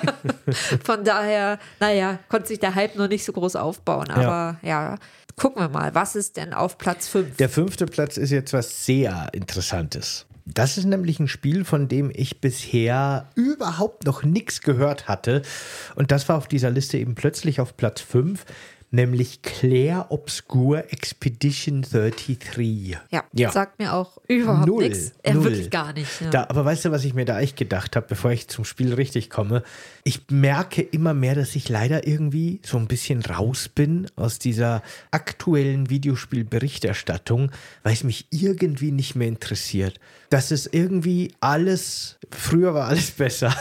Von daher, naja, konnte sich der Hype noch nicht so groß aufbauen. Aber ja, gucken wir mal. Was ist denn auf Platz fünf? Der fünfte Platz ist jetzt was sehr Interessantes. Das ist nämlich ein Spiel, von dem ich bisher überhaupt noch nichts gehört hatte. Und das war auf dieser Liste eben plötzlich auf Platz fünf, nämlich Claire Obscure Expedition dreiunddreißig. Ja, Ja. sagt mir auch überhaupt Null. nichts. Äh, Null. Wirklich gar nicht. Ja. Da, aber weißt du, was ich mir da echt gedacht habe, bevor ich zum Spiel richtig komme? Ich merke immer mehr, dass ich leider irgendwie so ein bisschen raus bin aus dieser aktuellen Videospielberichterstattung, weil es mich irgendwie nicht mehr interessiert. Das ist irgendwie alles, früher war alles besser.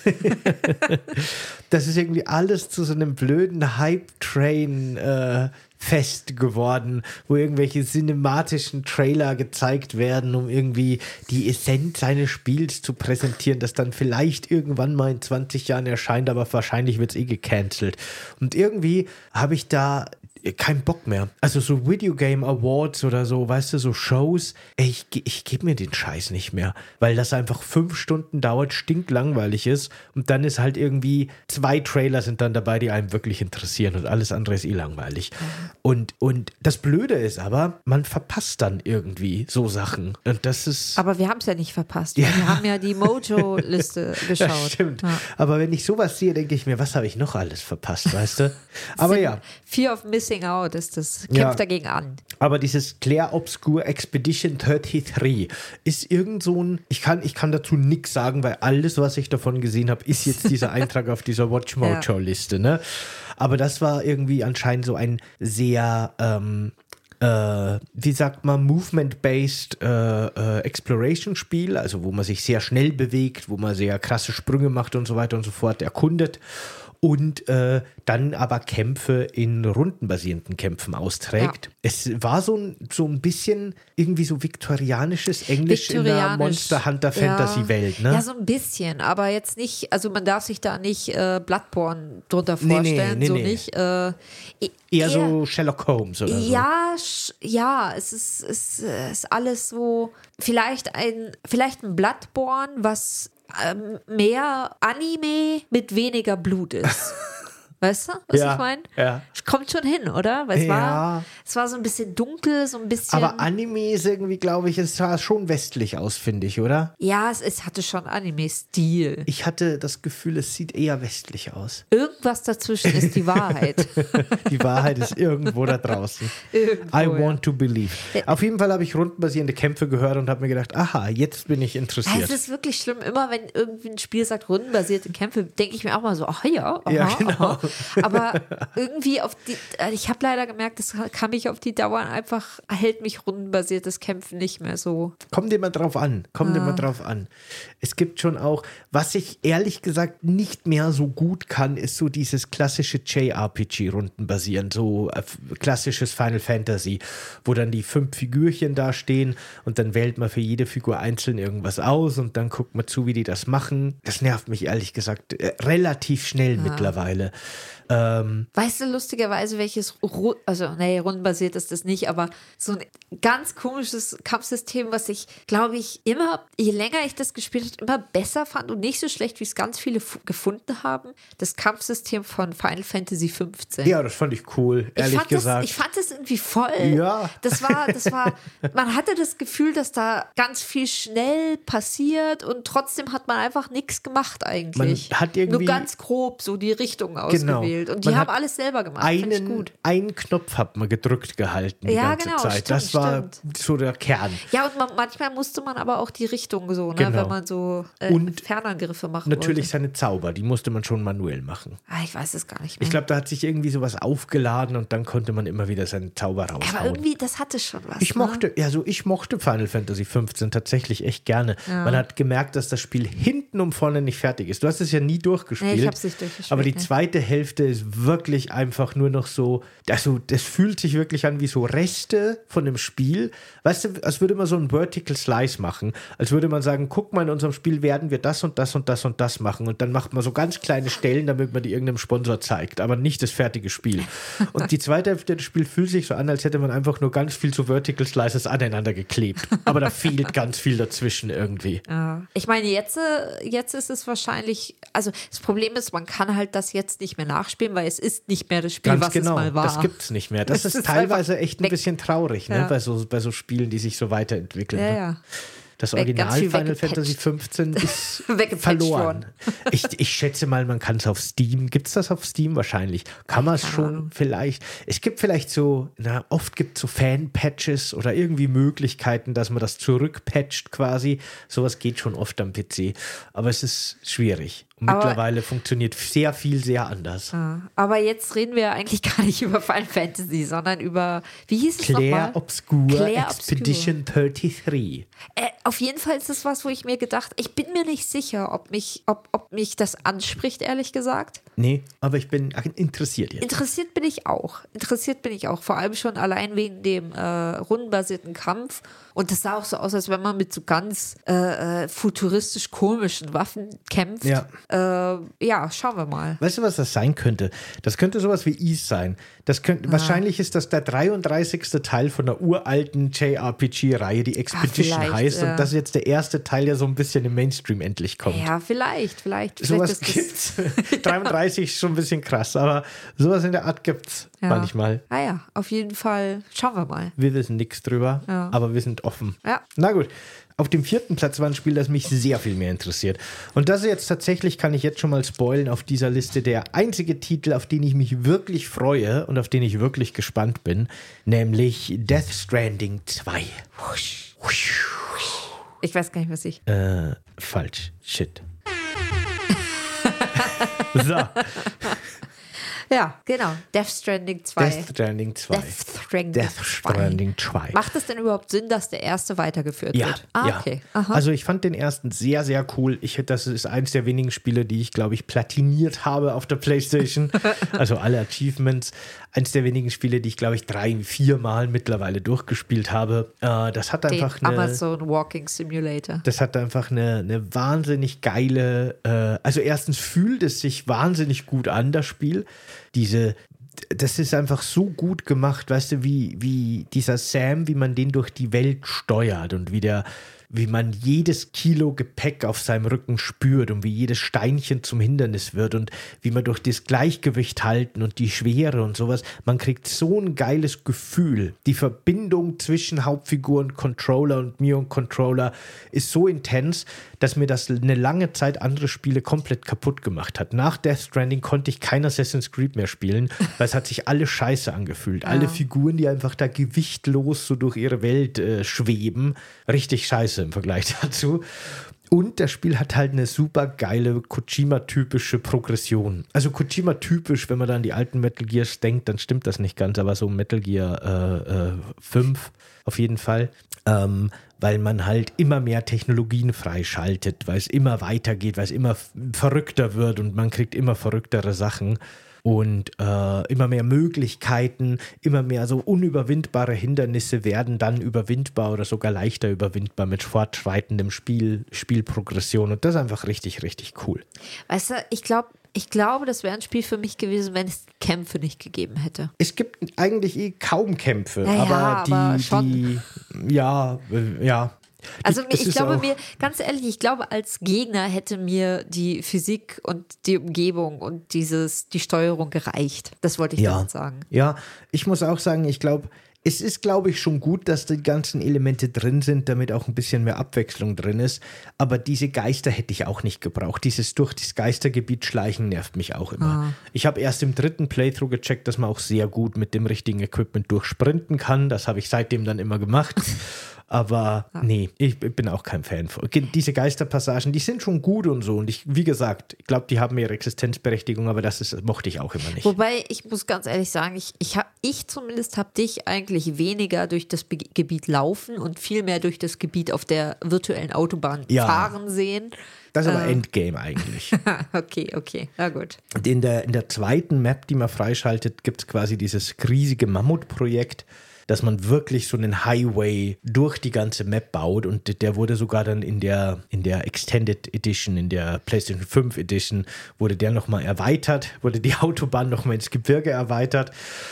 Das ist irgendwie alles zu so einem blöden Hype-Train äh, fest geworden, wo irgendwelche cinematischen Trailer gezeigt werden, um irgendwie die Essenz seines Spiels zu präsentieren, das dann vielleicht irgendwann mal in zwanzig Jahren erscheint, aber wahrscheinlich wird es eh gecancelt. Und irgendwie habe ich da kein Bock mehr. Also so Videogame Awards oder so, weißt du, so Shows, ey, ich, ich gebe mir den Scheiß nicht mehr, weil das einfach fünf Stunden dauert, stinklangweilig ist und dann ist halt irgendwie, zwei Trailer sind dann dabei, die einem wirklich interessieren und alles andere ist eh langweilig. Mhm. Und, und das Blöde ist aber, man verpasst dann irgendwie so Sachen und das ist... Aber wir haben es ja nicht verpasst, ja. Wir haben ja die Mojo-Liste geschaut. Das stimmt, ja. Aber wenn ich sowas sehe, denke ich mir, was habe ich noch alles verpasst, weißt du? Aber ja. Fear of Missing Out ist das, kämpft ja. dagegen an. Aber dieses Claire Obscure Expedition dreiunddreißig ist irgend so ein, ich kann, ich kann dazu nichts sagen, weil alles, was ich davon gesehen habe, ist jetzt dieser Eintrag auf dieser Watch Mojo Liste, ne? Aber das war irgendwie anscheinend so ein sehr, ähm, äh, wie sagt man, Movement-based äh, äh, Exploration-Spiel, also wo man sich sehr schnell bewegt, wo man sehr krasse Sprünge macht und so weiter und so fort, erkundet. Und äh, dann aber Kämpfe in rundenbasierenden Kämpfen austrägt. Ja. Es war so ein, so ein bisschen irgendwie so viktorianisches Englisch in der Monster Hunter Fantasy Welt, ne? Ja, so ein bisschen, aber jetzt nicht, also man darf sich da nicht äh, Bloodborne drunter vorstellen, nee, nee, nee, so nee. nicht. Äh, eher, eher so Sherlock Holmes oder so. Ja, ja, es ist, es ist alles so, vielleicht ein, vielleicht ein Bloodborne, was mehr Anime mit weniger Blut ist. Weißt du, was ja, ich meine? Ja. Kommt schon hin, oder? Weil es, ja. war, es war so ein bisschen dunkel, so ein bisschen... Aber Anime ist irgendwie, glaube ich, es sah schon westlich aus, finde ich, oder? Ja, es, es hatte schon Anime-Stil. Ich hatte das Gefühl, es sieht eher westlich aus. Irgendwas dazwischen ist die Wahrheit. Die Wahrheit ist irgendwo da draußen. Irgendwo, I want ja. to believe. Auf jeden Fall habe ich rundenbasierende Kämpfe gehört und habe mir gedacht, aha, jetzt bin ich interessiert. Es ist wirklich schlimm. Immer wenn irgendwie ein Spiel sagt, rundenbasierte Kämpfe, denke ich mir auch mal so, ach ja, aha, ja, genau. Aha. Aber irgendwie auf die, ich habe leider gemerkt, das kann mich auf die Dauer einfach, hält mich rundenbasiertes Kämpfen nicht mehr so. Kommt immer drauf an, kommt ah. immer drauf an. Es gibt schon auch, was ich ehrlich gesagt nicht mehr so gut kann, ist so dieses klassische J R P G rundenbasierend, so äh, klassisches Final Fantasy, wo dann die fünf Figürchen da stehen und dann wählt man für jede Figur einzeln irgendwas aus und dann guckt man zu, wie die das machen. Das nervt mich ehrlich gesagt äh, relativ schnell ah. mittlerweile. Ähm, weißt du lustigerweise, welches, Ru- also nee, rundenbasiert ist das nicht, aber so ein ganz komisches Kampfsystem, was ich, glaube ich, immer, je länger ich das gespielt habe, immer besser fand und nicht so schlecht, wie es ganz viele f- gefunden haben, das Kampfsystem von Final Fantasy fünfzehn. Ja, das fand ich cool, ehrlich ich fand gesagt. Das, ich fand das irgendwie voll. Ja. Das war, das war, man hatte das Gefühl, dass da ganz viel schnell passiert und trotzdem hat man einfach nichts gemacht eigentlich. Man hat irgendwie nur ganz grob so die Richtung ausgewählt. Genau. Und die man haben alles selber gemacht. Einen, gut. einen Knopf hat man gedrückt gehalten die ja, ganze genau, Zeit. Stimmt, das war stimmt. so der Kern. Ja, und man, manchmal musste man aber auch die Richtung so, ne, genau. wenn man so äh, und Fernangriffe machen natürlich wollte. Seine Zauber, die musste man schon manuell machen. Ah, ich weiß es gar nicht mehr. Ich glaube, da hat sich irgendwie sowas aufgeladen und dann konnte man immer wieder seine Zauber raushauen. Aber irgendwie, das hatte schon was. Ich ne? mochte, also ich mochte Final Fantasy fünfzehn tatsächlich echt gerne. Ja. Man hat gemerkt, dass das Spiel hinten und vorne nicht fertig ist. Du hast es ja nie durchgespielt. Nee, ich hab's nicht durchgespielt. Aber die ne? zweite Hälfte ist wirklich einfach nur noch so, also das fühlt sich wirklich an wie so Reste von dem Spiel. Weißt du, als würde man so einen Vertical Slice machen. Als würde man sagen, guck mal, in unserem Spiel werden wir das und das und das und das machen. Und dann macht man so ganz kleine Stellen, damit man die irgendeinem Sponsor zeigt. Aber nicht das fertige Spiel. Und die zweite Hälfte des Spiels fühlt sich so an, als hätte man einfach nur ganz viel so Vertical Slices aneinander geklebt. Aber da fehlt ganz viel dazwischen irgendwie. Ja. Ich meine, jetzt, jetzt ist es wahrscheinlich, also das Problem ist, man kann halt das jetzt nicht mehr nachspielen, weil es ist nicht mehr das Spiel, ganz was genau, es mal war. Das gibt es nicht mehr. Das, das ist, ist teilweise echt ein weg. bisschen traurig, ne? Ja. bei, so, bei so Spielen, die sich so weiterentwickeln. Ja, ne? ja. Das Original Final Fantasy fünfzehn ist verloren. Ich, ich schätze mal, man kann es auf Steam. Gibt es das auf Steam? Wahrscheinlich. Kann man es schon vielleicht. Es gibt vielleicht so, na, oft gibt es so Fan-Patches oder irgendwie Möglichkeiten, dass man das zurückpatcht quasi. Sowas geht schon oft am P C. Aber es ist schwierig. Und aber, mittlerweile funktioniert sehr viel sehr anders. Ah, aber jetzt reden wir eigentlich gar nicht über Final Fantasy, sondern über, wie hieß es nochmal? Claire Obscure Claire Expedition dreiunddreißig. Äh, auf jeden Fall ist das was, wo ich mir gedacht, ich bin mir nicht sicher, ob mich, ob, ob mich das anspricht, ehrlich gesagt. Nee, aber ich bin interessiert jetzt. Interessiert bin ich auch. Interessiert bin ich auch. Vor allem schon allein wegen dem äh, rundenbasierten Kampf. Und das sah auch so aus, als wenn man mit so ganz äh, futuristisch komischen Waffen kämpft. Ja. Äh, ja, schauen wir mal. Weißt du, was das sein könnte? Das könnte sowas wie Ys sein. Das könnte, ah. Wahrscheinlich ist das der dreiunddreißigste Teil von der uralten J R P G-Reihe, die Expedition ah, heißt. Ja. Und das ist jetzt der erste Teil, der so ein bisschen im Mainstream endlich kommt. Ja, vielleicht, vielleicht. Sowas vielleicht gibt's. dreiunddreißig ist schon ein bisschen krass, aber sowas in der Art gibt's ja. manchmal. Ah ja, auf jeden Fall. Schauen wir mal. Wir wissen nichts drüber, ja. aber wir sind offen. Ja. Na gut. Auf dem vierten Platz war ein Spiel, das mich sehr viel mehr interessiert. Und das ist jetzt tatsächlich, kann ich jetzt schon mal spoilen, auf dieser Liste der einzige Titel, auf den ich mich wirklich freue und auf den ich wirklich gespannt bin, nämlich Death Stranding zwei. Ich weiß gar nicht, was ich... Äh, falsch. Shit. So. Ja, genau. Death Stranding zwei. Death Stranding zwei. Death Stranding, Death Stranding zwei. Macht es denn überhaupt Sinn, dass der erste weitergeführt ja, wird? Ah, ja. okay. Aha. Also ich fand den ersten sehr, sehr cool. Ich, das ist eins der wenigen Spiele, die ich, glaube ich, platiniert habe auf der PlayStation. Also alle Achievements. Eins der wenigen Spiele, die ich, glaube ich, drei, vier Mal mittlerweile durchgespielt habe. Äh, das hat einfach den eine... Amazon Walking Simulator. Das hat einfach eine, eine wahnsinnig geile... Äh, also erstens fühlt es sich wahnsinnig gut an, das Spiel. Diese... Das ist einfach so gut gemacht, weißt du, wie, wie dieser Sam, wie man den durch die Welt steuert und wie der, wie man jedes Kilo Gepäck auf seinem Rücken spürt und wie jedes Steinchen zum Hindernis wird und wie man durch das Gleichgewicht halten und die Schwere und sowas, man kriegt so ein geiles Gefühl. Die Verbindung zwischen Hauptfigur und Controller und mir und Controller ist so intens, dass mir das eine lange Zeit andere Spiele komplett kaputt gemacht hat. Nach Death Stranding konnte ich kein Assassin's Creed mehr spielen, weil es hat sich alles scheiße angefühlt. Ja. Alle Figuren, die einfach da gewichtlos so durch ihre Welt äh, schweben, richtig scheiße im Vergleich dazu. Und das Spiel hat halt eine super geile Kojima-typische Progression. Also Kojima-typisch, wenn man da an die alten Metal Gears denkt, dann stimmt das nicht ganz, aber so Metal Gear äh, äh, fünf auf jeden Fall. Ähm, weil man halt immer mehr Technologien freischaltet, weil es immer weitergeht, weil es immer f- verrückter wird und man kriegt immer verrücktere Sachen. Und äh, immer mehr Möglichkeiten, immer mehr so unüberwindbare Hindernisse werden dann überwindbar oder sogar leichter überwindbar mit fortschreitendem Spiel, Spielprogression. Und das ist einfach richtig, richtig cool. Weißt du, ich glaube, ich glaube, das wäre ein Spiel für mich gewesen, wenn es Kämpfe nicht gegeben hätte. Es gibt eigentlich eh kaum Kämpfe, naja, aber die, aber schon. die ja, äh, ja. Also ich, ich glaube mir, ganz ehrlich, ich glaube, als Gegner hätte mir die Physik und die Umgebung und dieses, die Steuerung gereicht. Das wollte ich ja. damit sagen. Ja, ich muss auch sagen, ich glaube, es ist, glaube ich, schon gut, dass die ganzen Elemente drin sind, damit auch ein bisschen mehr Abwechslung drin ist. Aber diese Geister hätte ich auch nicht gebraucht. Dieses durch das Geistergebiet schleichen nervt mich auch immer. Ah. Ich habe erst im dritten Playthrough gecheckt, dass man auch sehr gut mit dem richtigen Equipment durchsprinten kann. Das habe ich seitdem dann immer gemacht. Aber ja. nee, ich bin auch kein Fan von. Diese Geisterpassagen, die sind schon gut und so. Und ich, wie gesagt, ich glaube, die haben ihre Existenzberechtigung, aber das ist, mochte ich auch immer nicht. Wobei, ich muss ganz ehrlich sagen, ich, ich, hab, ich zumindest habe dich eigentlich weniger durch das Be- Gebiet laufen und viel mehr durch das Gebiet auf der virtuellen Autobahn ja. fahren sehen. Das ist aber äh. Endgame eigentlich. okay, okay, na gut. In der, in der zweiten Map, die man freischaltet, gibt es quasi dieses riesige Mammutprojekt, dass man wirklich so einen Highway durch die ganze Map baut und der wurde sogar dann in der, in der Extended Edition, in der PlayStation fünf Edition, wurde der nochmal erweitert, wurde die Autobahn nochmal ins Gebirge erweitert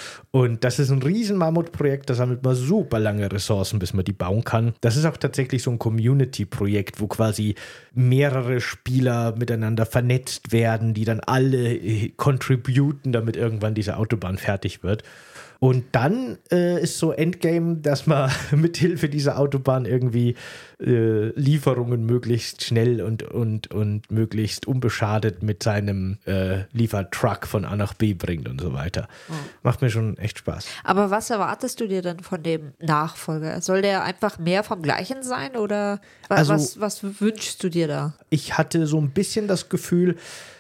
und das ist ein riesen Mammutprojekt, da sammelt man super lange Ressourcen, bis man die bauen kann. Das ist auch tatsächlich so ein Community-Projekt, wo quasi mehrere Spieler miteinander vernetzt werden, die dann alle contributen, damit irgendwann diese Autobahn fertig wird. Und dann äh, ist so Endgame, dass man mit Hilfe dieser Autobahn irgendwie äh, Lieferungen möglichst schnell und, und, und möglichst unbeschadet mit seinem äh, Liefertruck von A nach B bringt und so weiter. Oh. Macht mir schon echt Spaß. Aber was erwartest du dir dann von dem Nachfolger? Soll der einfach mehr vom Gleichen sein oder was, also, was, was wünschst du dir da? Ich hatte so ein bisschen das Gefühl,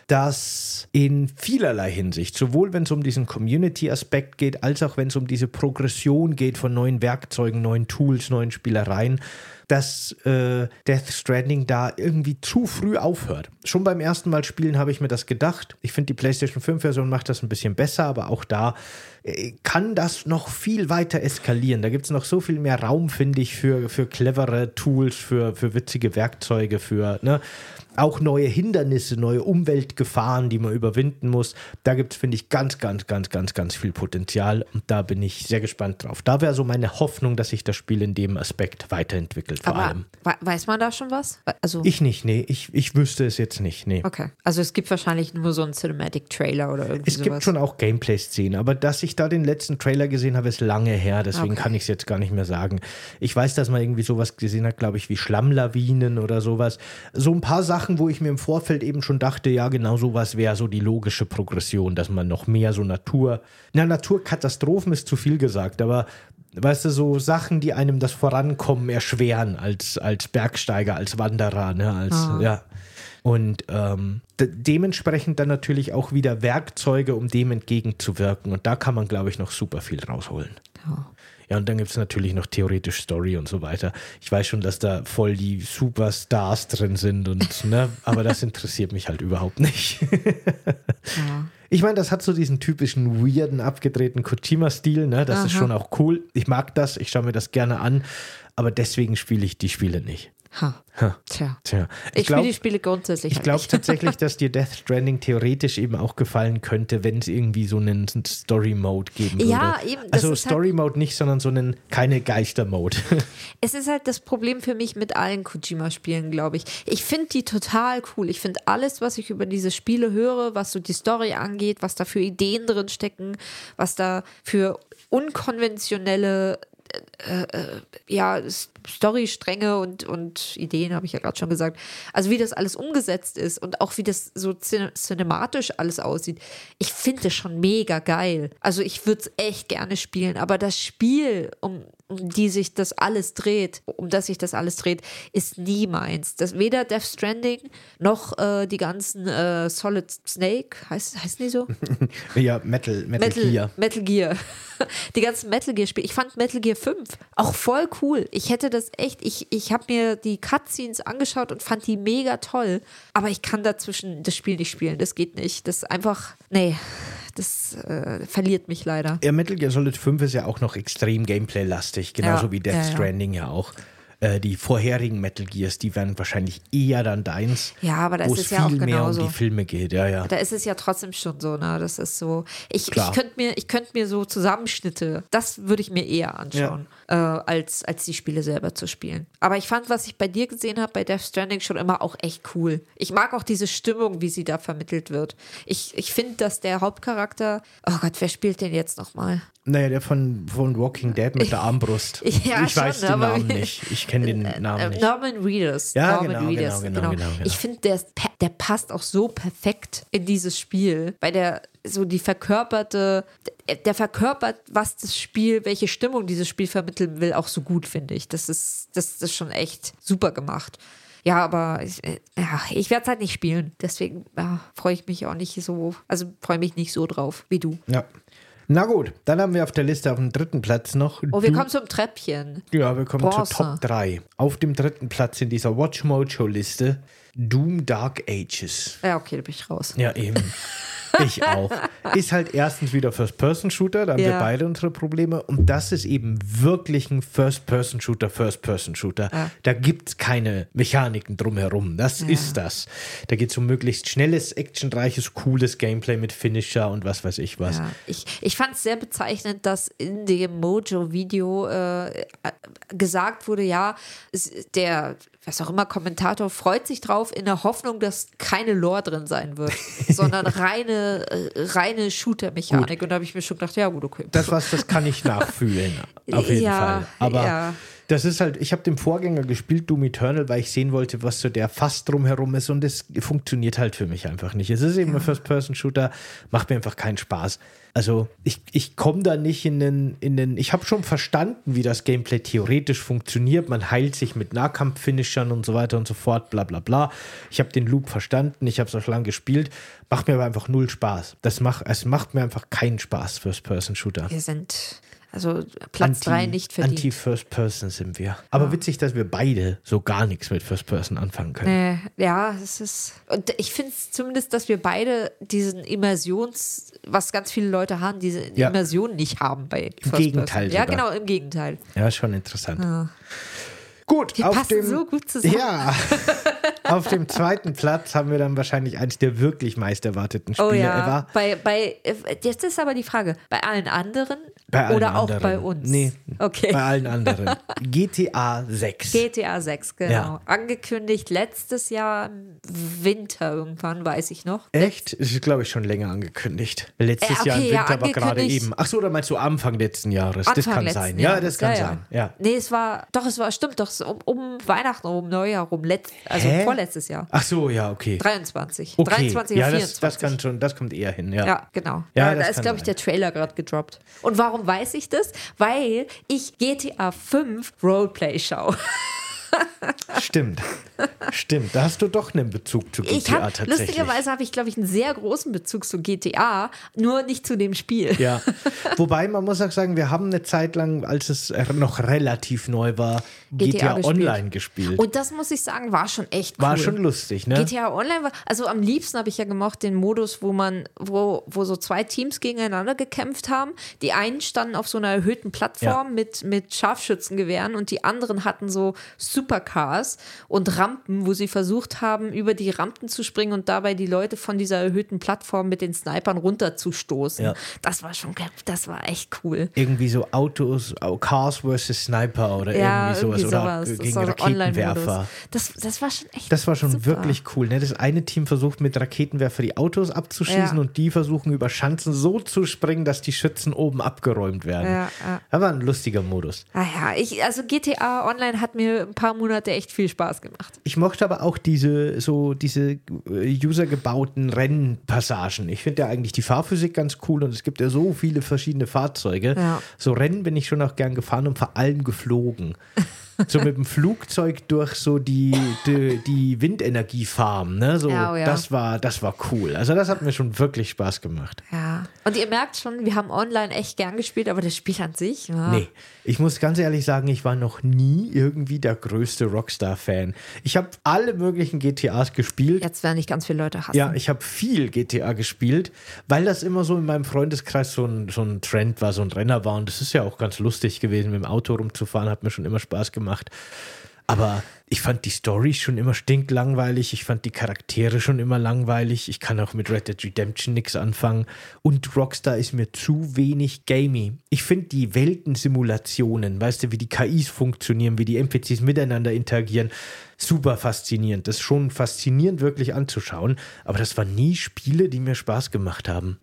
dass in vielerlei Hinsicht, sowohl wenn es um diesen Community-Aspekt geht, als auch wenn es um diese Progression geht von neuen Werkzeugen, neuen Tools, neuen Spielereien, dass äh, Death Stranding da irgendwie zu früh aufhört. Schon beim ersten Mal spielen habe ich mir das gedacht. Ich finde, die PlayStation fünf Version macht das ein bisschen besser, aber auch da äh, kann das noch viel weiter eskalieren. Da gibt es noch so viel mehr Raum, finde ich, für, für clevere Tools, für, für witzige Werkzeuge, für ne, auch neue Hindernisse, neue Umweltgefahren, die man überwinden muss. Da gibt es, finde ich, ganz, ganz, ganz, ganz, ganz viel Potenzial und da bin ich sehr gespannt drauf. Da wäre so meine Hoffnung, dass sich das Spiel in dem Aspekt weiterentwickelt, vor Aber allem. we- weiß man da schon was? Also, Ich nicht, nee. Ich, ich wüsste es jetzt nicht, nee. okay. Also es gibt wahrscheinlich nur so einen Cinematic-Trailer oder irgendwie Es sowas. gibt schon auch Gameplay-Szenen, aber dass ich da den letzten Trailer gesehen habe, ist lange her, deswegen Okay. kann ich es jetzt gar nicht mehr sagen. Ich weiß, dass man irgendwie sowas gesehen hat, glaube ich, wie Schlammlawinen oder sowas. So ein paar Sachen, wo ich mir im Vorfeld eben schon dachte, ja, genau sowas wäre so die logische Progression, dass man noch mehr so Natur, na, Naturkatastrophen ist zu viel gesagt, aber weißt du, so Sachen, die einem das Vorankommen erschweren als, als Bergsteiger, als Wanderer, ne, als, Ah. ja. Und ähm, de- dementsprechend dann natürlich auch wieder Werkzeuge, um dem entgegenzuwirken. Und da kann man, glaube ich, noch super viel rausholen. Ja. Ja, und dann gibt es natürlich noch theoretisch Story und so weiter. Ich weiß schon, dass da voll die Superstars drin sind, und, ne, aber das interessiert mich halt überhaupt nicht. Ja. Ich meine, das hat so diesen typischen weirden, abgedrehten Kojima-Stil, ne? Das ist Aha. schon auch cool. Ich mag das, ich schaue mir das gerne an, aber deswegen spiele ich die Spiele nicht. Ha. Ha. Tja. Tja. Ich, glaub- spiele die Spiele grundsätzlich Ich halt glaube nicht. tatsächlich, dass dir Death Stranding theoretisch eben auch gefallen könnte, wenn es irgendwie so einen Story-Mode geben würde. Ja, eben, das Also ist halt- Story-Mode nicht, sondern so einen keine Geister-Mode. Es ist halt das Problem für mich mit allen Kojima-Spielen, glaube ich. Ich finde die total cool. Ich finde alles, was ich über diese Spiele höre, was so die Story angeht, was da für Ideen drin stecken, was da für unkonventionelle äh, äh, ja, Storystränge und, und Ideen, habe ich ja gerade schon gesagt. Also wie das alles umgesetzt ist und auch wie das so cin- cinematisch alles aussieht. Ich finde das schon mega geil. Also ich würde es echt gerne spielen, aber das Spiel, um, um die sich das alles dreht, um das sich das alles dreht, ist nie meins. Das, weder Death Stranding noch äh, die ganzen äh, Solid Snake, heißt, heißen die so? Ja, Metal, Metal, Gear. Metal Gear. Die ganzen Metal Gear Spiele. Ich fand Metal Gear fünf auch voll cool. Ich hätte das echt, ich, ich habe mir die Cutscenes angeschaut und fand die mega toll. Aber ich kann dazwischen das Spiel nicht spielen. Das geht nicht. Das ist einfach, nee, das äh, verliert mich leider. Ja, Metal Gear Solid fünf ist ja auch noch extrem Gameplay-lastig, genauso Ja, wie Death ja, ja. Stranding ja auch. Äh, die vorherigen Metal Gears, die wären wahrscheinlich eher dann deins, Ja, aber da wo ist es es ja auch viel mehr um genauso. die Filme geht. Ja, ja. Da ist es ja trotzdem schon so, ne? Das ist so. Ich, ich Klar. könnte mir, ich könnt mir so Zusammenschnitte, das würde ich mir eher anschauen, äh, als, als die Spiele selber zu spielen. Aber ich fand, was ich bei dir gesehen habe, bei Death Stranding, schon immer auch echt cool. Ich mag auch diese Stimmung, wie sie da vermittelt wird. Ich, ich finde, dass der Hauptcharakter, oh Gott, wer spielt den jetzt nochmal? Naja, der von, von Walking Dead mit der Armbrust. Ja, ich weiß schon, den aber- Namen nicht. Ich kenne den Namen Äh, nicht. Norman Reedus. Ja, Norman genau, Reedus, genau, genau, genau, genau. Ich finde, der, ist per- der passt auch so perfekt in dieses Spiel, weil der so die verkörperte, der, der verkörpert, was das Spiel, welche Stimmung dieses Spiel vermitteln will, auch so gut, finde ich. Das ist, das ist schon echt super gemacht. Ja, aber ich, äh, ja, ich werde es halt nicht spielen. Deswegen ja, freue ich mich auch nicht so, also freue mich nicht so drauf wie du. Ja. Na gut, dann haben wir auf der Liste auf dem dritten Platz noch. Oh, wir Du- kommen zum Treppchen. Ja, wir kommen Bronze. zur Top drei. Auf dem dritten Platz in dieser Watch Mojo-Liste Doom Dark Ages. Ja, okay, da bin ich raus. Ja, eben. Ich auch. Ist halt erstens wieder First-Person-Shooter, da haben wir Ja. beide unsere Probleme. Und das ist eben wirklich ein First-Person-Shooter, First-Person-Shooter. Ja. Da gibt es keine Mechaniken drumherum. Das Ja. ist das. Da geht es um möglichst schnelles, actionreiches, cooles Gameplay mit Finisher und was weiß ich was. Ja, ich, ich fand es sehr bezeichnend, dass in dem Mojo-Video äh, gesagt wurde, ja, es, der, was auch immer, Kommentator freut sich drauf in der Hoffnung, dass keine Lore drin sein wird, sondern reine, äh, reine Shooter-Mechanik. Und da habe ich mir schon gedacht, ja gut, okay. Das was, das kann ich nachfühlen. Auf jeden Ja, Fall. Aber ja. das ist halt, ich habe den Vorgänger gespielt, Doom Eternal, weil ich sehen wollte, was so der Fass drumherum ist, und es funktioniert halt für mich einfach nicht. Es ist eben ein First-Person-Shooter, macht mir einfach keinen Spaß. Also ich, ich komme da nicht in den, in den, ich habe schon verstanden, wie das Gameplay theoretisch funktioniert. Man heilt sich mit Nahkampf-Finishern und so weiter und so fort, bla bla bla. Ich habe den Loop verstanden, ich habe es auch lang gespielt, macht mir aber einfach null Spaß. Das macht, es macht mir einfach keinen Spaß, First-Person-Shooter. Wir sind, Also Platz drei nicht verdient. Anti-First Person sind wir. Aber ja. Witzig, dass wir beide so gar nichts mit First Person anfangen können. Nee, ja, es ist. Und ich finde es zumindest, dass wir beide diesen Immersions, was ganz viele Leute haben, diese ja. Immersion nicht haben bei Im First Gegenteil Person. Ja, sogar. genau, im Gegenteil. Ja, schon interessant. Ja. Gut, wir auf passen dem, so gut zusammen. Ja, auf dem zweiten Platz haben wir dann wahrscheinlich eins der wirklich meist erwarteten Spiele oh ja. ever. Bei, bei, jetzt ist aber die Frage, bei allen anderen bei allen oder anderen. auch bei uns? Nee, okay. bei allen anderen. G T A sechs. G T A sechs, genau. Ja. Angekündigt letztes Jahr im Winter irgendwann, weiß ich noch. Echt? Das ist, glaube ich, schon länger angekündigt. Letztes äh, okay, Jahr im Winter ja, war gerade eben. Ach so, oder meinst du Anfang letzten Jahres? Anfang das kann sein. Jahres. Ja, das kann ja, sein. Ja. Ja. Nee, es war, doch, es war, stimmt, doch, um, um Weihnachten, um Neujahr rum, letzt, also Hä? vorletztes Jahr. Ach so, ja, okay. dreiundzwanzig. Okay. dreiundzwanzig ja, oder das, das, kann schon, das kommt eher hin, ja. Ja, genau. Ja, da das da ist, kann glaube ich, sein. der Trailer gerade gedroppt. Und warum weiß ich das? Weil ich G T A fünf Roleplay schaue. Stimmt. Stimmt. Da hast du doch einen Bezug zu G Ich T A hab, tatsächlich. lustigerweise habe ich, glaube ich, einen sehr großen Bezug zu G T A, nur nicht zu dem Spiel. Ja. Wobei, man muss auch sagen, wir haben eine Zeit lang, als es noch relativ neu war, G T A, G T A Online gespielt. Und das, muss ich sagen, war schon echt cool. War schon lustig, ne? G T A Online war, also am liebsten habe ich ja gemocht den Modus, wo man, wo, wo so zwei Teams gegeneinander gekämpft haben. Die einen standen auf so einer erhöhten Plattform Ja. mit, mit Scharfschützengewehren und die anderen hatten so Supercars und Rampen, wo sie versucht haben, über die Rampen zu springen und dabei die Leute von dieser erhöhten Plattform mit den Snipern runterzustoßen. Ja. Das war schon, das war echt cool. Irgendwie so Autos, Cars versus Sniper oder Ja, irgendwie sowas. irgendwie Oder sowas. gegen So ein Raketenwerfer. Online-Modus. Das, das war schon echt Das war schon super. wirklich cool. Ne? Das eine Team versucht mit Raketenwerfer die Autos abzuschießen Ja. und die versuchen über Schanzen so zu springen, dass die Schützen oben abgeräumt werden. Ja, ja. Das war ein lustiger Modus. Ah ja, ich, also G T A Online hat mir ein paar Monate echt viel Spaß gemacht. Ich mochte aber auch diese so diese äh, usergebauten Rennpassagen. Ich finde ja eigentlich die Fahrphysik ganz cool und es gibt ja so viele verschiedene Fahrzeuge. Ja. So Rennen bin ich schon auch gern gefahren und vor allem geflogen. So mit dem Flugzeug durch so die, die, die Windenergiefarm, ne? So, Ja, oh ja. das war, das war cool. Also das hat mir schon wirklich Spaß gemacht. Ja. Und ihr merkt schon, wir haben online echt gern gespielt, aber das Spiel an sich, ja. Nee, ich muss ganz ehrlich sagen, ich war noch nie irgendwie der größte Rockstar-Fan. Ich habe alle möglichen G T As gespielt. Jetzt werden nicht ganz viele Leute hassen. Ja, ich habe viel G T A gespielt, weil das immer so in meinem Freundeskreis so ein, so ein Trend war, so ein Renner war. Und das ist ja auch ganz lustig gewesen, mit dem Auto rumzufahren, hat mir schon immer Spaß gemacht. Aber ich fand die Story schon immer stinklangweilig. Ich fand die Charaktere schon immer langweilig. Ich kann auch mit Red Dead Redemption nichts anfangen. Und Rockstar ist mir zu wenig gamey. Ich finde die Weltensimulationen, weißt du, wie die K Is funktionieren, wie die N P Cs miteinander interagieren, super faszinierend. Das ist schon faszinierend, wirklich anzuschauen. Aber das waren nie Spiele, die mir Spaß gemacht haben.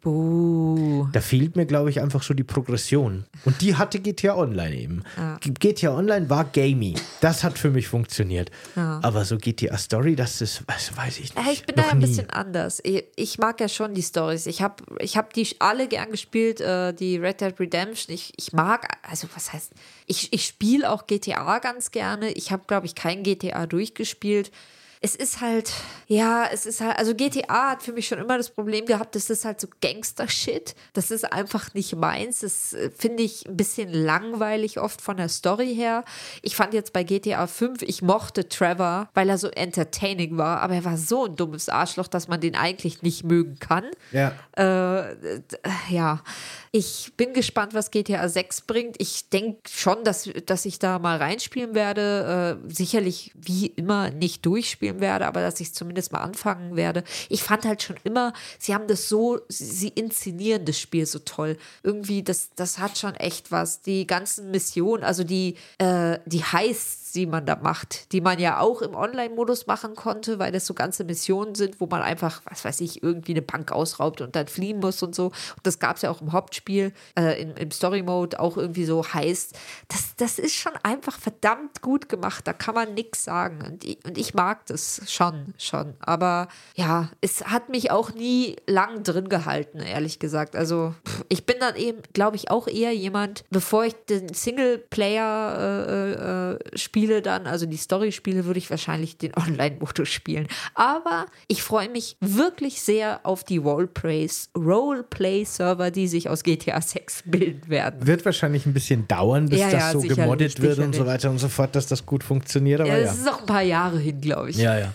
Uh. Da fehlt mir, glaube ich, einfach so die Progression. Und die hatte G T A Online eben. Ja. G T A Online war gamey. Das hat für mich funktioniert. Ja. Aber so G T A Story, das ist, das weiß ich nicht. Ja, ich bin Noch da ein nie. bisschen anders. Ich, ich mag ja schon die Storys. Ich habe ich hab die alle gern gespielt, äh, die Red Dead Redemption. Ich, ich mag, also was heißt, ich, ich spiele auch G T A ganz gerne. Ich habe, glaube ich, kein G T A durchgespielt. Es ist halt, ja, es ist halt, also G T A hat für mich schon immer das Problem gehabt, das ist halt so Gangster-Shit. Das ist einfach nicht meins. Das äh, finde ich ein bisschen langweilig oft von der Story her. Ich fand jetzt bei G T A fünf, ich mochte Trevor, weil er so entertaining war, aber er war so ein dummes Arschloch, dass man den eigentlich nicht mögen kann. Ja. Äh, äh, ja, ich bin gespannt, was G T A sechs bringt. Ich denke schon, dass, dass ich da mal reinspielen werde. Äh, sicherlich wie immer nicht durchspielen werde, aber dass ich es zumindest mal anfangen werde. Ich fand halt schon immer, sie haben das so, sie, sie inszenieren das Spiel so toll. Irgendwie, das, das hat schon echt was. Die ganzen Missionen, also die, äh, die Heists, die man da macht, die man ja auch im Online-Modus machen konnte, weil das so ganze Missionen sind, wo man einfach, was weiß ich, irgendwie eine Bank ausraubt und dann fliehen muss und so. Und das gab es ja auch im Hauptspiel, äh, im, im Story-Mode auch irgendwie so heißt. Das, das ist schon einfach verdammt gut gemacht, da kann man nichts sagen. Und ich, und ich mag das schon, schon. Aber ja, es hat mich auch nie lang drin gehalten, ehrlich gesagt. Also pff, ich bin dann eben, glaube ich, auch eher jemand, bevor ich den Singleplayer äh, äh, spiele, Spiele dann, also die Story-Spiele, würde ich wahrscheinlich den Online-Modus spielen. Aber ich freue mich wirklich sehr auf die Roleplays, Roleplay-Server, die sich aus G T A sechs bilden werden. Wird wahrscheinlich ein bisschen dauern, bis ja, das ja, so sicherlich, gemoddet wird sicherlich. und so weiter und so fort, dass das gut funktioniert. Aber ja, ja, das ist noch ein paar Jahre hin, glaube ich. Ja, ja.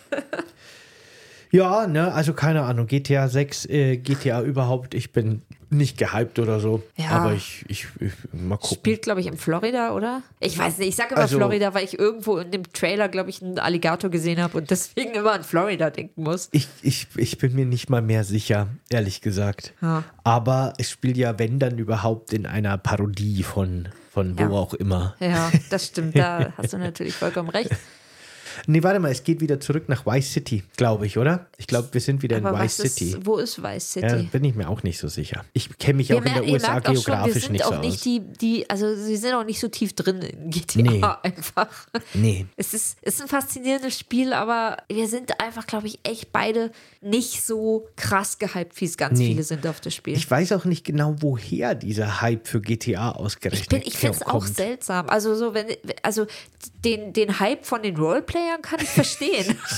Ja, ne, also keine Ahnung, G T A sechs, äh, G T A überhaupt, ich bin nicht gehypt oder so, Ja. aber ich, ich, ich mal gucken. Spielt, glaube ich, in Florida, oder? Ich weiß nicht, ich sage immer Also- Florida, weil ich irgendwo in dem Trailer, glaube ich, einen Alligator gesehen habe und deswegen immer an Florida denken muss. Ich, ich, ich bin mir nicht mal mehr sicher, ehrlich gesagt. Ja. Aber es spielt ja, wenn dann überhaupt, in einer Parodie von, von wo Ja. auch immer. Ja, das stimmt, da hast du natürlich vollkommen recht. Nee, warte mal, es geht wieder zurück nach Vice City, glaube ich, oder? Ich glaube, wir sind wieder Aber in was Vice City. ist, wo ist Vice City? Ja, bin ich mir auch nicht so sicher. Ich kenne mich Wir auch in der merken- ihr U S A merkt auch schon, wir geografisch sind nicht auch so nicht aus. die, die, also sie sind auch nicht so tief drin in G T A Nee. einfach. Nee. Es ist, ist ein faszinierendes Spiel, aber wir sind einfach, glaube ich, echt beide nicht so krass gehypt, wie es ganz Nee. viele sind auf das Spiel. Ich weiß auch nicht genau, woher dieser Hype für G T A ausgerechnet Ich, bin- ich finde es auch kommt. seltsam. Also so, wenn, also den, den Hype von den Roleplayern kann ich verstehen.